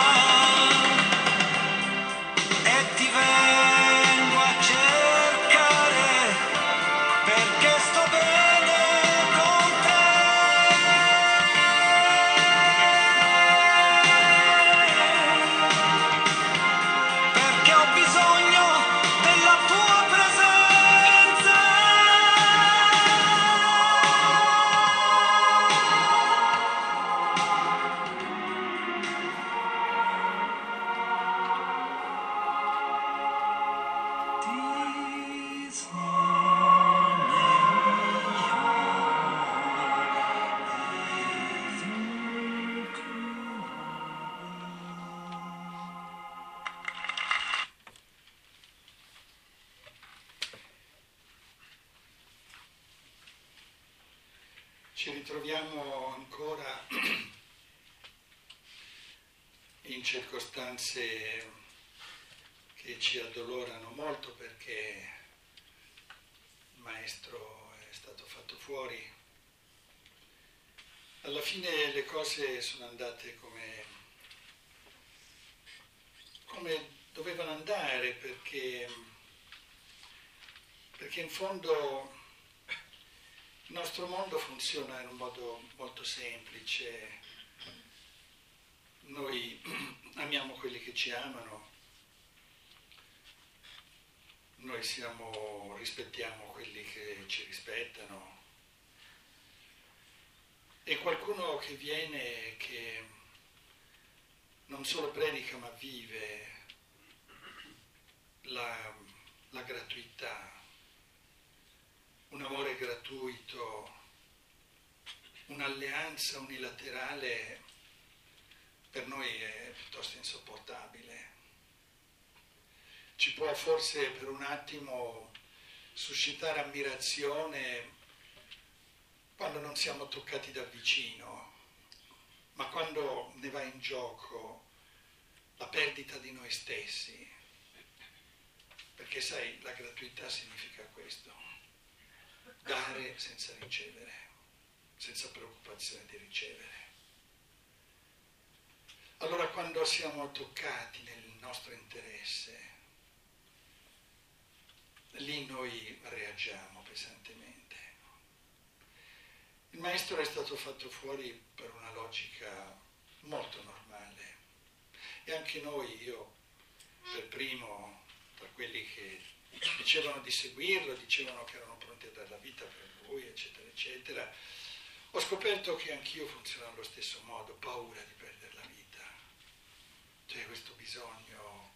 e ti vengo a cercare perché sto bene con te. Perché ho bisogno della tua presenza. Ti Ci ritroviamo ancora in circostanze che ci addolorano molto perché il maestro è stato fatto fuori. Alla fine le cose sono andate come dovevano andare perché in fondo il nostro mondo funziona in un modo molto semplice. Noi amiamo quelli che ci amano, noi rispettiamo quelli che ci rispettano, e qualcuno che viene che non solo predica ma vive la gratuità, un amore gratuito, un'alleanza unilaterale, per noi è piuttosto insopportabile. Ci può forse per un attimo suscitare ammirazione quando non siamo toccati da vicino, ma quando ne va in gioco la perdita di noi stessi, perché sai, la gratuità significa questo: dare senza ricevere, senza preoccupazione di ricevere. Allora quando siamo toccati nel nostro interesse, lì noi reagiamo pesantemente. Il maestro è stato fatto fuori per una logica molto normale, e anche noi, io per primo, tra quelli che dicevano di seguirlo, dicevano che erano pronti a dare la vita per lui, eccetera, eccetera, ho scoperto che anch'io funziono allo stesso modo, paura di perdere la vita. C'è questo bisogno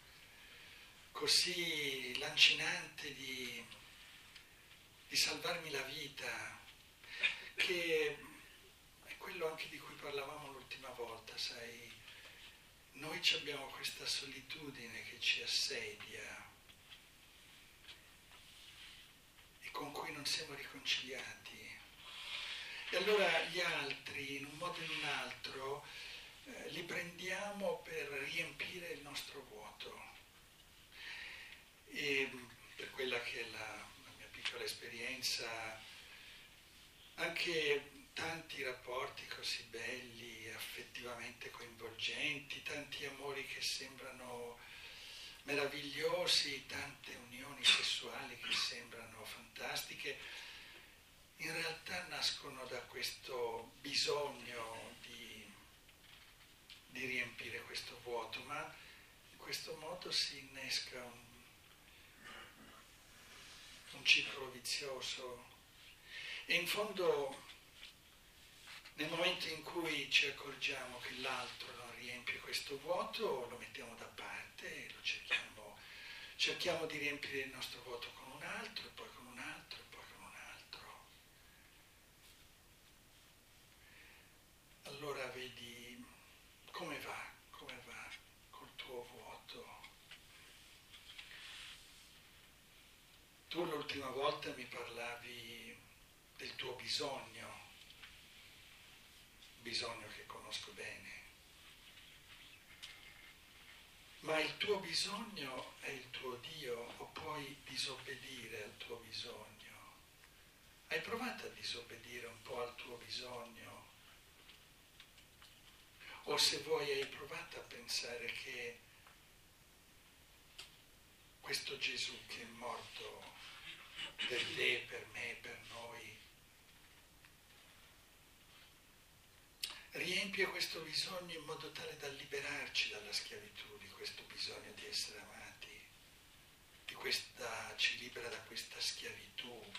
così lancinante di salvarmi la vita, che è quello anche di cui parlavamo l'ultima volta, sai, noi abbiamo questa solitudine che ci assedia e con cui non siamo riconciliati. E allora gli altri, in un modo o in un altro, li prendiamo per riempire il nostro vuoto. E per quella che è la mia piccola esperienza, anche tanti rapporti così belli, affettivamente coinvolgenti, tanti amori che sembrano meravigliosi, tante unioni sessuali che sembrano fantastiche, in realtà nascono da questo bisogno di riempire questo vuoto, ma in questo modo si innesca un ciclo vizioso. E in fondo, nel momento in cui ci accorgiamo che l'altro non riempie questo vuoto, lo mettiamo da parte cerchiamo di riempire il nostro vuoto con un altro, e poi con un altro, e poi con un altro. Allora vedi come va col tuo vuoto. Tu l'ultima volta mi parlavi del tuo bisogno che conosco bene, ma il tuo bisogno è il tuo Dio o puoi disobbedire al tuo bisogno? Hai provato a disobbedire un po' al tuo bisogno? O se vuoi hai provato a pensare che questo Gesù che è morto per te, per me, per noi, riempie questo bisogno in modo tale da liberarci dalla schiavitù, di questo bisogno di essere amati, ci libera da questa schiavitù,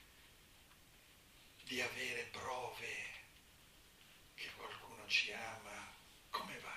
di avere prove che qualcuno ci ama. Come va?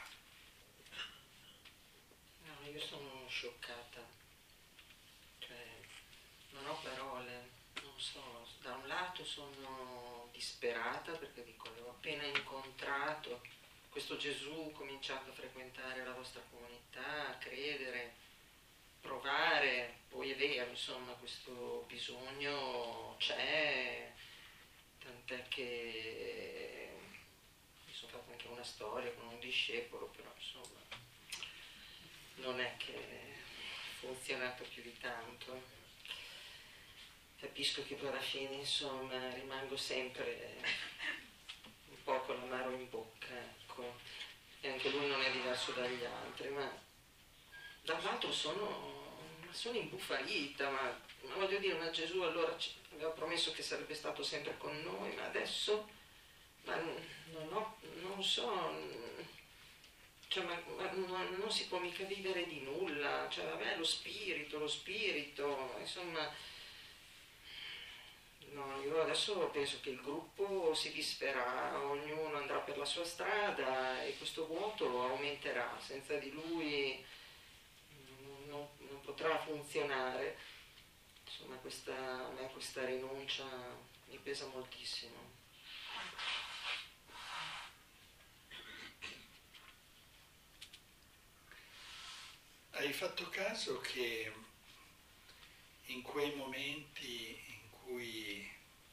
No, io sono scioccata, cioè non ho parole, non so, da un lato sono disperata perché dico, l'ho appena incontrato, questo Gesù, ho cominciato a frequentare la vostra comunità, a credere, provare, poi è vero, insomma, questo bisogno c'è, tant'è che mi sono fatta anche una storia con un discepolo, però insomma non è che è funzionato più di tanto. Capisco che poi alla fine, insomma, rimango sempre un po' con l'amaro in bocca, ecco, e anche lui non è diverso dagli altri, ma dall'altro sono imbufalita, ma voglio dire, ma Gesù allora aveva promesso che sarebbe stato sempre con noi, ma adesso, non so, cioè, non si può mica vivere di nulla, cioè vabbè, lo spirito, insomma. No, io adesso penso che il gruppo si disferà, ognuno andrà per la sua strada e questo vuoto aumenterà, senza di lui non potrà funzionare. Insomma, a me questa rinuncia mi pesa moltissimo. Hai fatto caso che in quei momenti in cui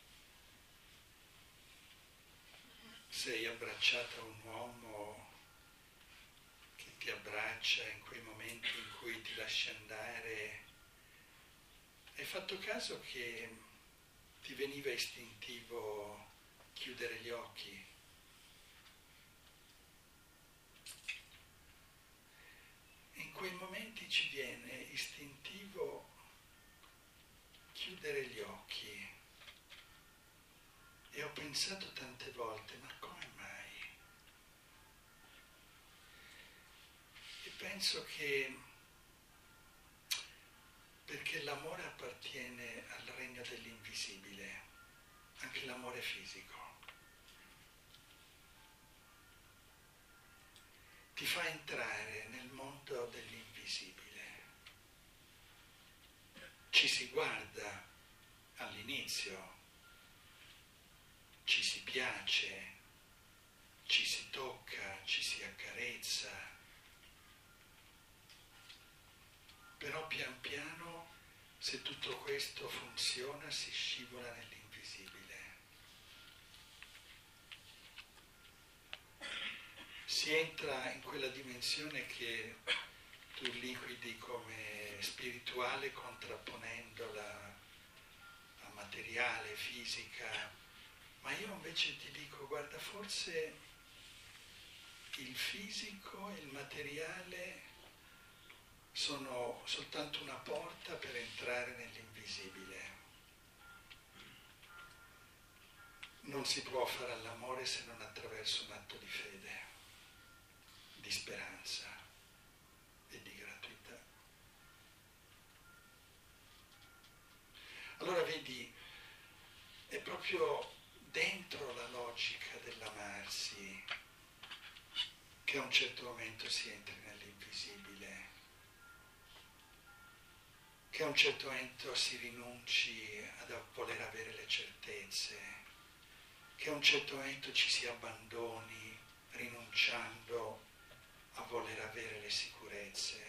sei abbracciata a un uomo che ti abbraccia, in quei momenti in cui ti lasci andare, hai fatto caso che ti veniva istintivo chiudere gli occhi? In quei momenti ci viene istintivo chiudere gli occhi e ho pensato tante volte, ma come mai? E penso che perché l'amore appartiene al regno dell'invisibile, anche l'amore fisico. Ti fa entrare nel mondo dell'invisibile. Ci si guarda all'inizio, ci si piace, ci si tocca, ci si accarezza, però pian piano, se tutto questo funziona, si scivola nell'invisibile. Si entra in quella dimensione che tu liquidi come spirituale contrapponendola a materiale, fisica, ma io invece ti dico, guarda, forse il fisico e il materiale sono soltanto una porta per entrare nell'invisibile. Non si può fare all'amore se non attraverso un atto di fede, di speranza e di gratuità. Allora vedi, è proprio dentro la logica dell'amarsi che a un certo momento si entri nell'invisibile. che a un certo momento si rinunci a voler avere le certezze, che a un certo momento ci si abbandoni rinunciando a voler avere le sicurezze,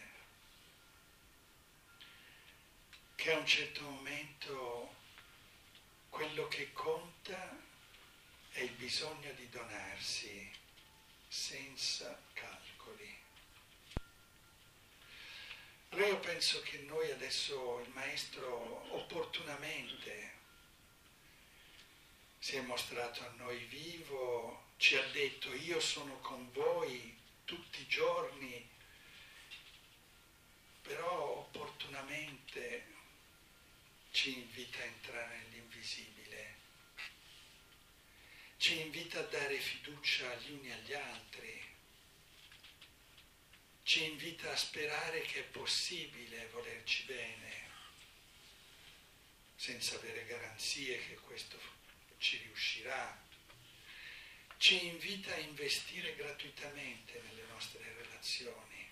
che a un certo momento quello che conta è il bisogno di donarsi senza calcoli. Allora io penso che noi adesso, il Maestro opportunamente si è mostrato a noi vivo, ci ha detto io sono con voi tutti i giorni, però opportunamente ci invita a entrare nell'invisibile, ci invita a dare fiducia gli uni agli altri, ci invita a sperare che è possibile volerci bene, senza avere garanzie che questo ci riuscirà. Ci invita a investire gratuitamente nelle nostre relazioni.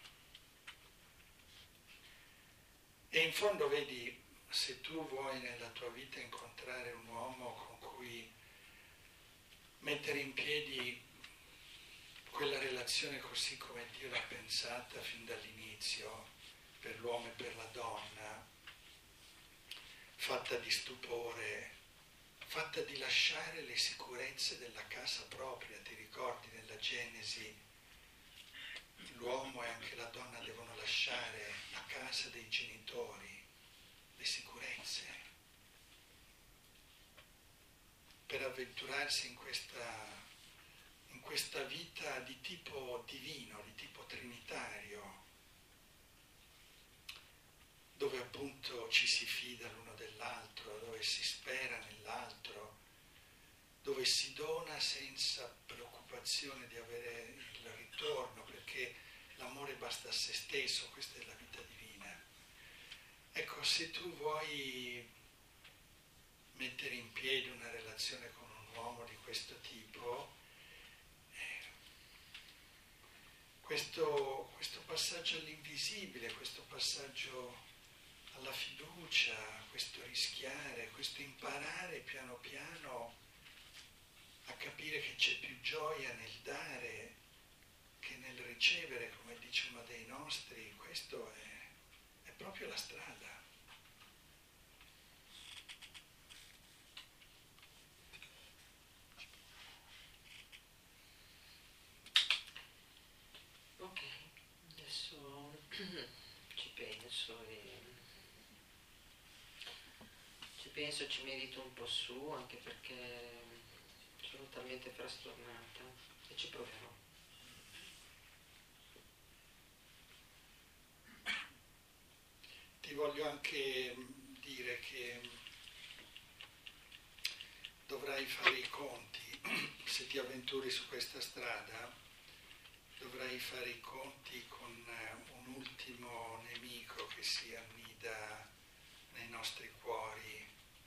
E in fondo, vedi, se tu vuoi nella tua vita incontrare un uomo con cui mettere in piedi quella relazione così come Dio l'ha pensata fin dall'inizio, per l'uomo e per la donna, fatta di stupore, fatta di lasciare le sicurezze della casa propria. Ti ricordi nella Genesi? L'uomo e anche la donna devono lasciare la casa dei genitori, le sicurezze, per avventurarsi in questa vita di tipo divino, di tipo trinitario, dove appunto ci si fida l'uno dell'altro, dove si spera nell'altro, dove si dona senza preoccupazione di avere il ritorno, perché l'amore basta a se stesso, questa è la vita divina. Ecco, se tu vuoi mettere in piedi una relazione con un uomo di questo tipo, questo passaggio all'invisibile, questo passaggio alla fiducia, questo rischiare, questo imparare piano piano a capire che c'è più gioia nel dare che nel ricevere, come dice uno dei nostri, questo è proprio la strada. Ok, adesso ci medito un po' su, anche perché sono talmente frastornata e ci proverò. Ti voglio anche dire che dovrai fare i conti, se ti avventuri su questa strada, dovrai fare i conti con un ultimo nemico che si annida nei nostri cuori,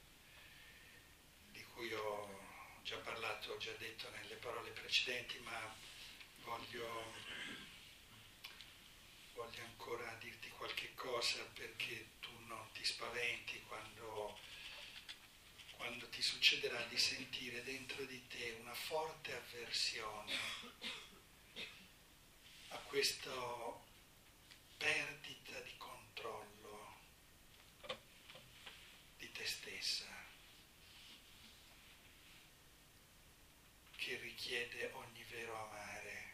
di cui ho già parlato, ho già detto nelle parole precedenti, ma voglio ancora dirti qualche cosa perché tu non ti spaventi quando ti succederà di sentire dentro di te una forte avversione a questa perdita di controllo di te stessa, che richiede ogni vero amare,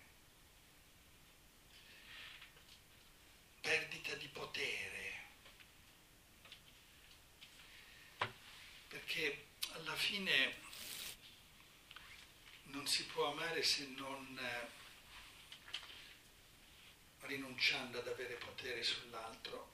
perdita di potere, perché alla fine non si può amare se non rinunciando ad avere potere sull'altro.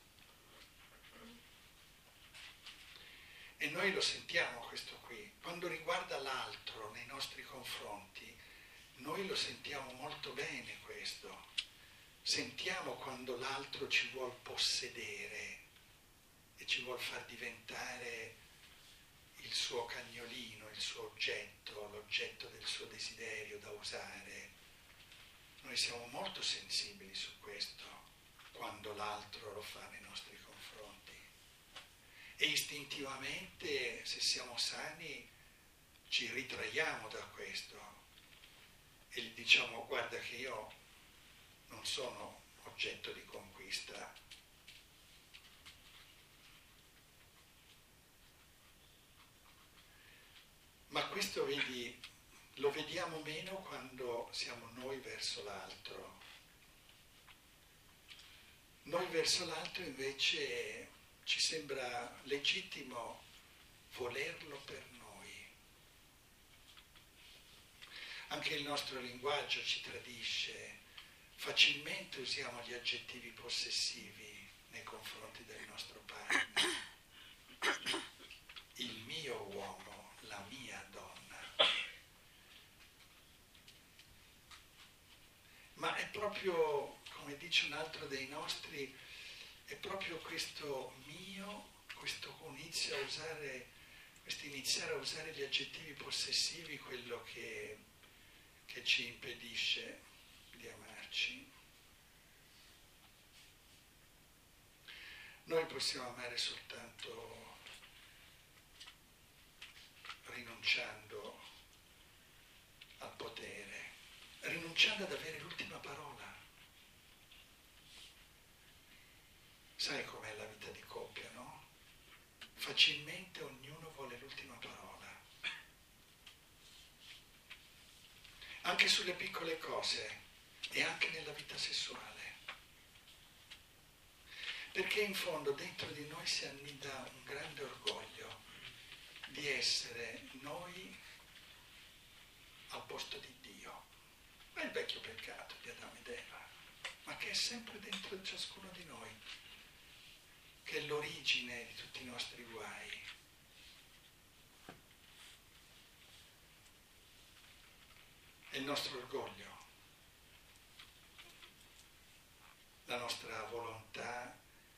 E noi lo sentiamo questo qui. Quando riguarda l'altro nei nostri confronti, noi lo sentiamo molto bene questo. Sentiamo quando l'altro ci vuol possedere e ci vuol far diventare il suo cagnolino, il suo oggetto, l'oggetto del suo desiderio da usare. Noi siamo molto sensibili su questo quando l'altro lo fa nei nostri confronti. e istintivamente, se siamo sani, ci ritraiamo da questo e gli diciamo: guarda che io non sono oggetto di conquista. Ma questo, vedi, lo vediamo meno quando siamo noi verso l'altro. Noi verso l'altro invece ci sembra legittimo volerlo per noi. Anche il nostro linguaggio ci tradisce. Facilmente usiamo gli aggettivi possessivi nei confronti del nostro partner. Il mio uomo, la mia donna. Ma è proprio, come dice un altro dei nostri, è proprio questo mio, questo iniziare a usare gli aggettivi possessivi quello che ci impedisce di amarci. Noi possiamo amare soltanto rinunciando al potere, rinunciando ad avere l'ultima parola. Sai com'è la vita di coppia, no? Facilmente ognuno vuole l'ultima parola. Anche sulle piccole cose e anche nella vita sessuale. Perché in fondo dentro di noi si annida un grande orgoglio di essere noi al posto di Dio. È il vecchio peccato di Adamo ed Eva, ma che è sempre dentro ciascuno di noi, che è l'origine di tutti i nostri guai. È il nostro orgoglio, la nostra volontà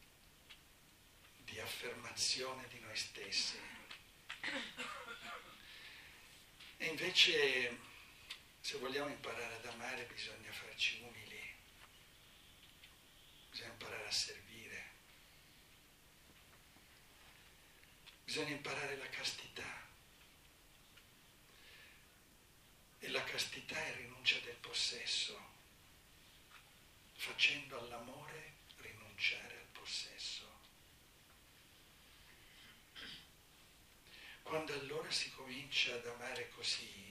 di affermazione di noi stessi. E invece, se vogliamo imparare ad amare, bisogna farci umili, bisogna imparare a servire, bisogna imparare la castità. E la castità è rinuncia del possesso, facendo all'amore rinunciare al possesso. Quando allora si comincia ad amare così,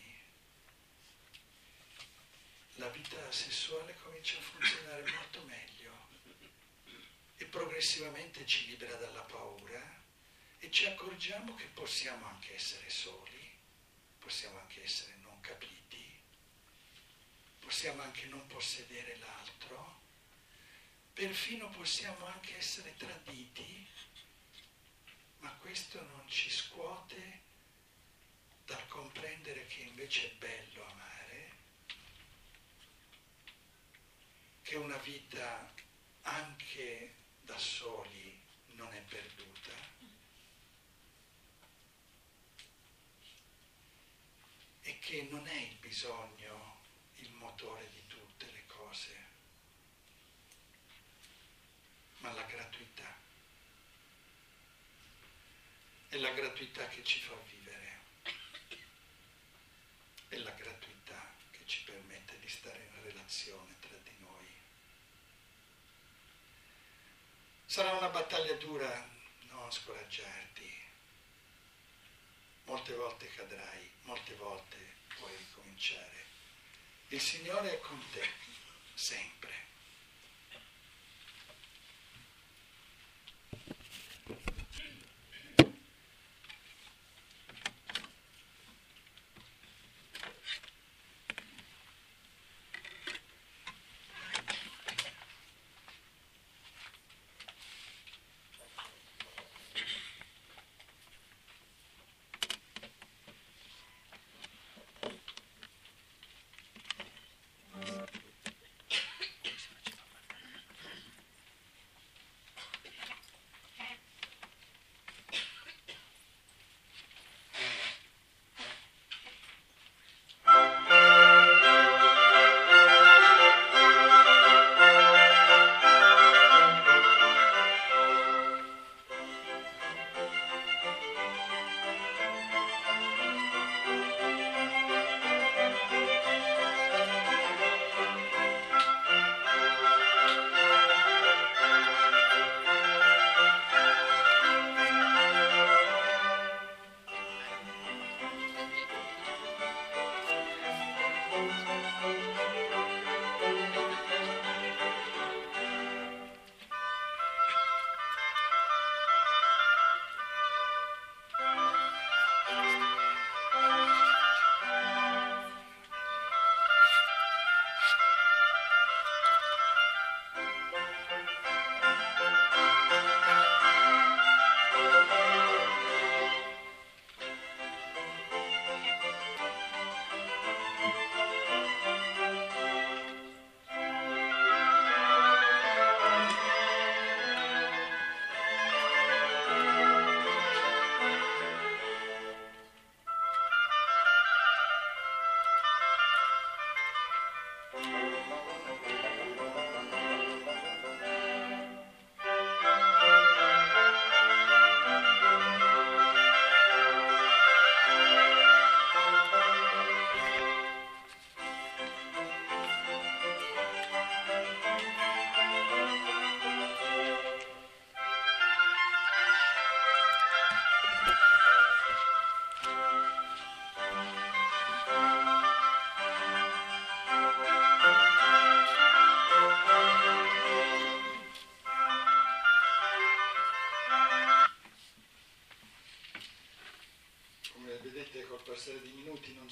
la vita sessuale comincia a funzionare molto meglio e progressivamente ci libera dalla paura e ci accorgiamo che possiamo anche essere soli, possiamo anche essere non capiti, possiamo anche non possedere l'altro, perfino possiamo anche essere traditi, ma questo non ci scuote dal comprendere che invece è bello amare, che una vita anche da soli non è perduta. E che non è il bisogno il motore di tutte le cose, ma la gratuità. È la gratuità che ci fa vivere, è la gratuità che ci permette di stare in relazione tra di noi. Sarà una battaglia dura, non scoraggiarti. Molte volte cadrai, molte volte puoi ricominciare. Il Signore è con te, sempre.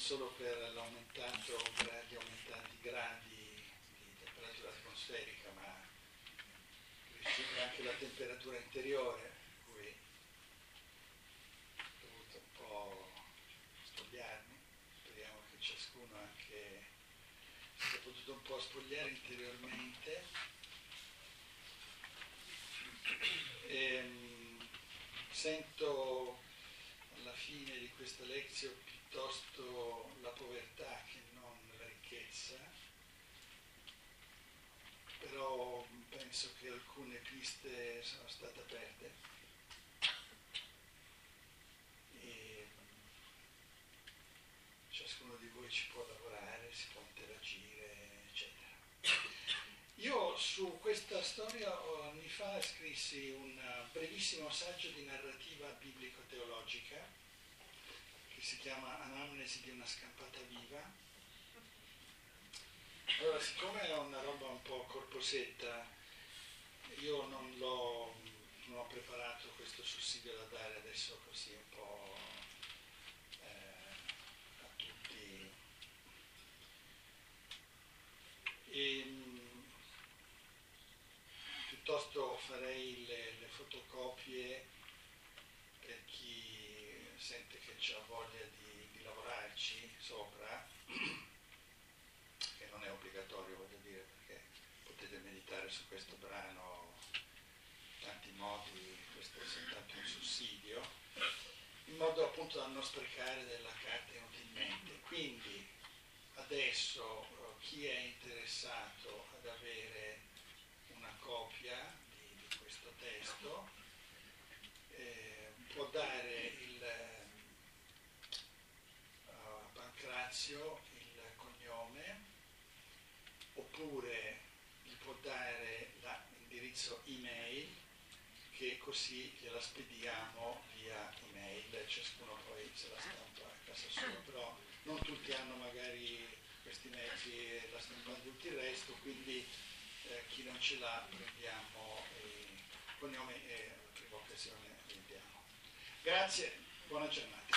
solo per gli aumentati gradi di temperatura atmosferica, ma crescendo anche la temperatura interiore, per cui ho dovuto un po' spogliarmi. Speriamo che ciascuno anche sia potuto un po' spogliare interiormente. Sento alla fine di questa lezione piuttosto la povertà che non la ricchezza, però penso che alcune piste sono state aperte e ciascuno di voi ci può lavorare, si può interagire, eccetera. Io su questa storia anni fa scrissi un brevissimo saggio di narrativa biblico-teologica che si chiama Anamnesi di una scampata viva. Allora, siccome è una roba un po' corposetta, io non ho preparato questo sussidio da dare adesso così un po' a tutti. Piuttosto farei le fotocopie per chi sente che ha voglia di lavorarci sopra, che non è obbligatorio, voglio dire, perché potete meditare su questo brano in tanti modi, questo è soltanto un sussidio, in modo appunto da non sprecare della carta inutilmente. Quindi adesso chi è interessato ad avere una copia di questo testo può dare a Pancrazio il cognome, oppure gli può dare l'indirizzo email, che così gliela spediamo via email, ciascuno poi se la stampa a casa sua, però non tutti hanno magari questi mezzi e la stampa di tutto il resto, quindi chi non ce l'ha prendiamo il cognome e alla prima occasione vendiamo. Grazie, buona giornata.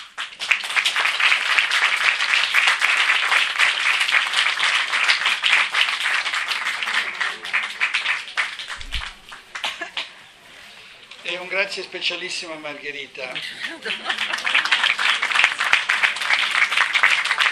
E un grazie specialissimo a Margherita.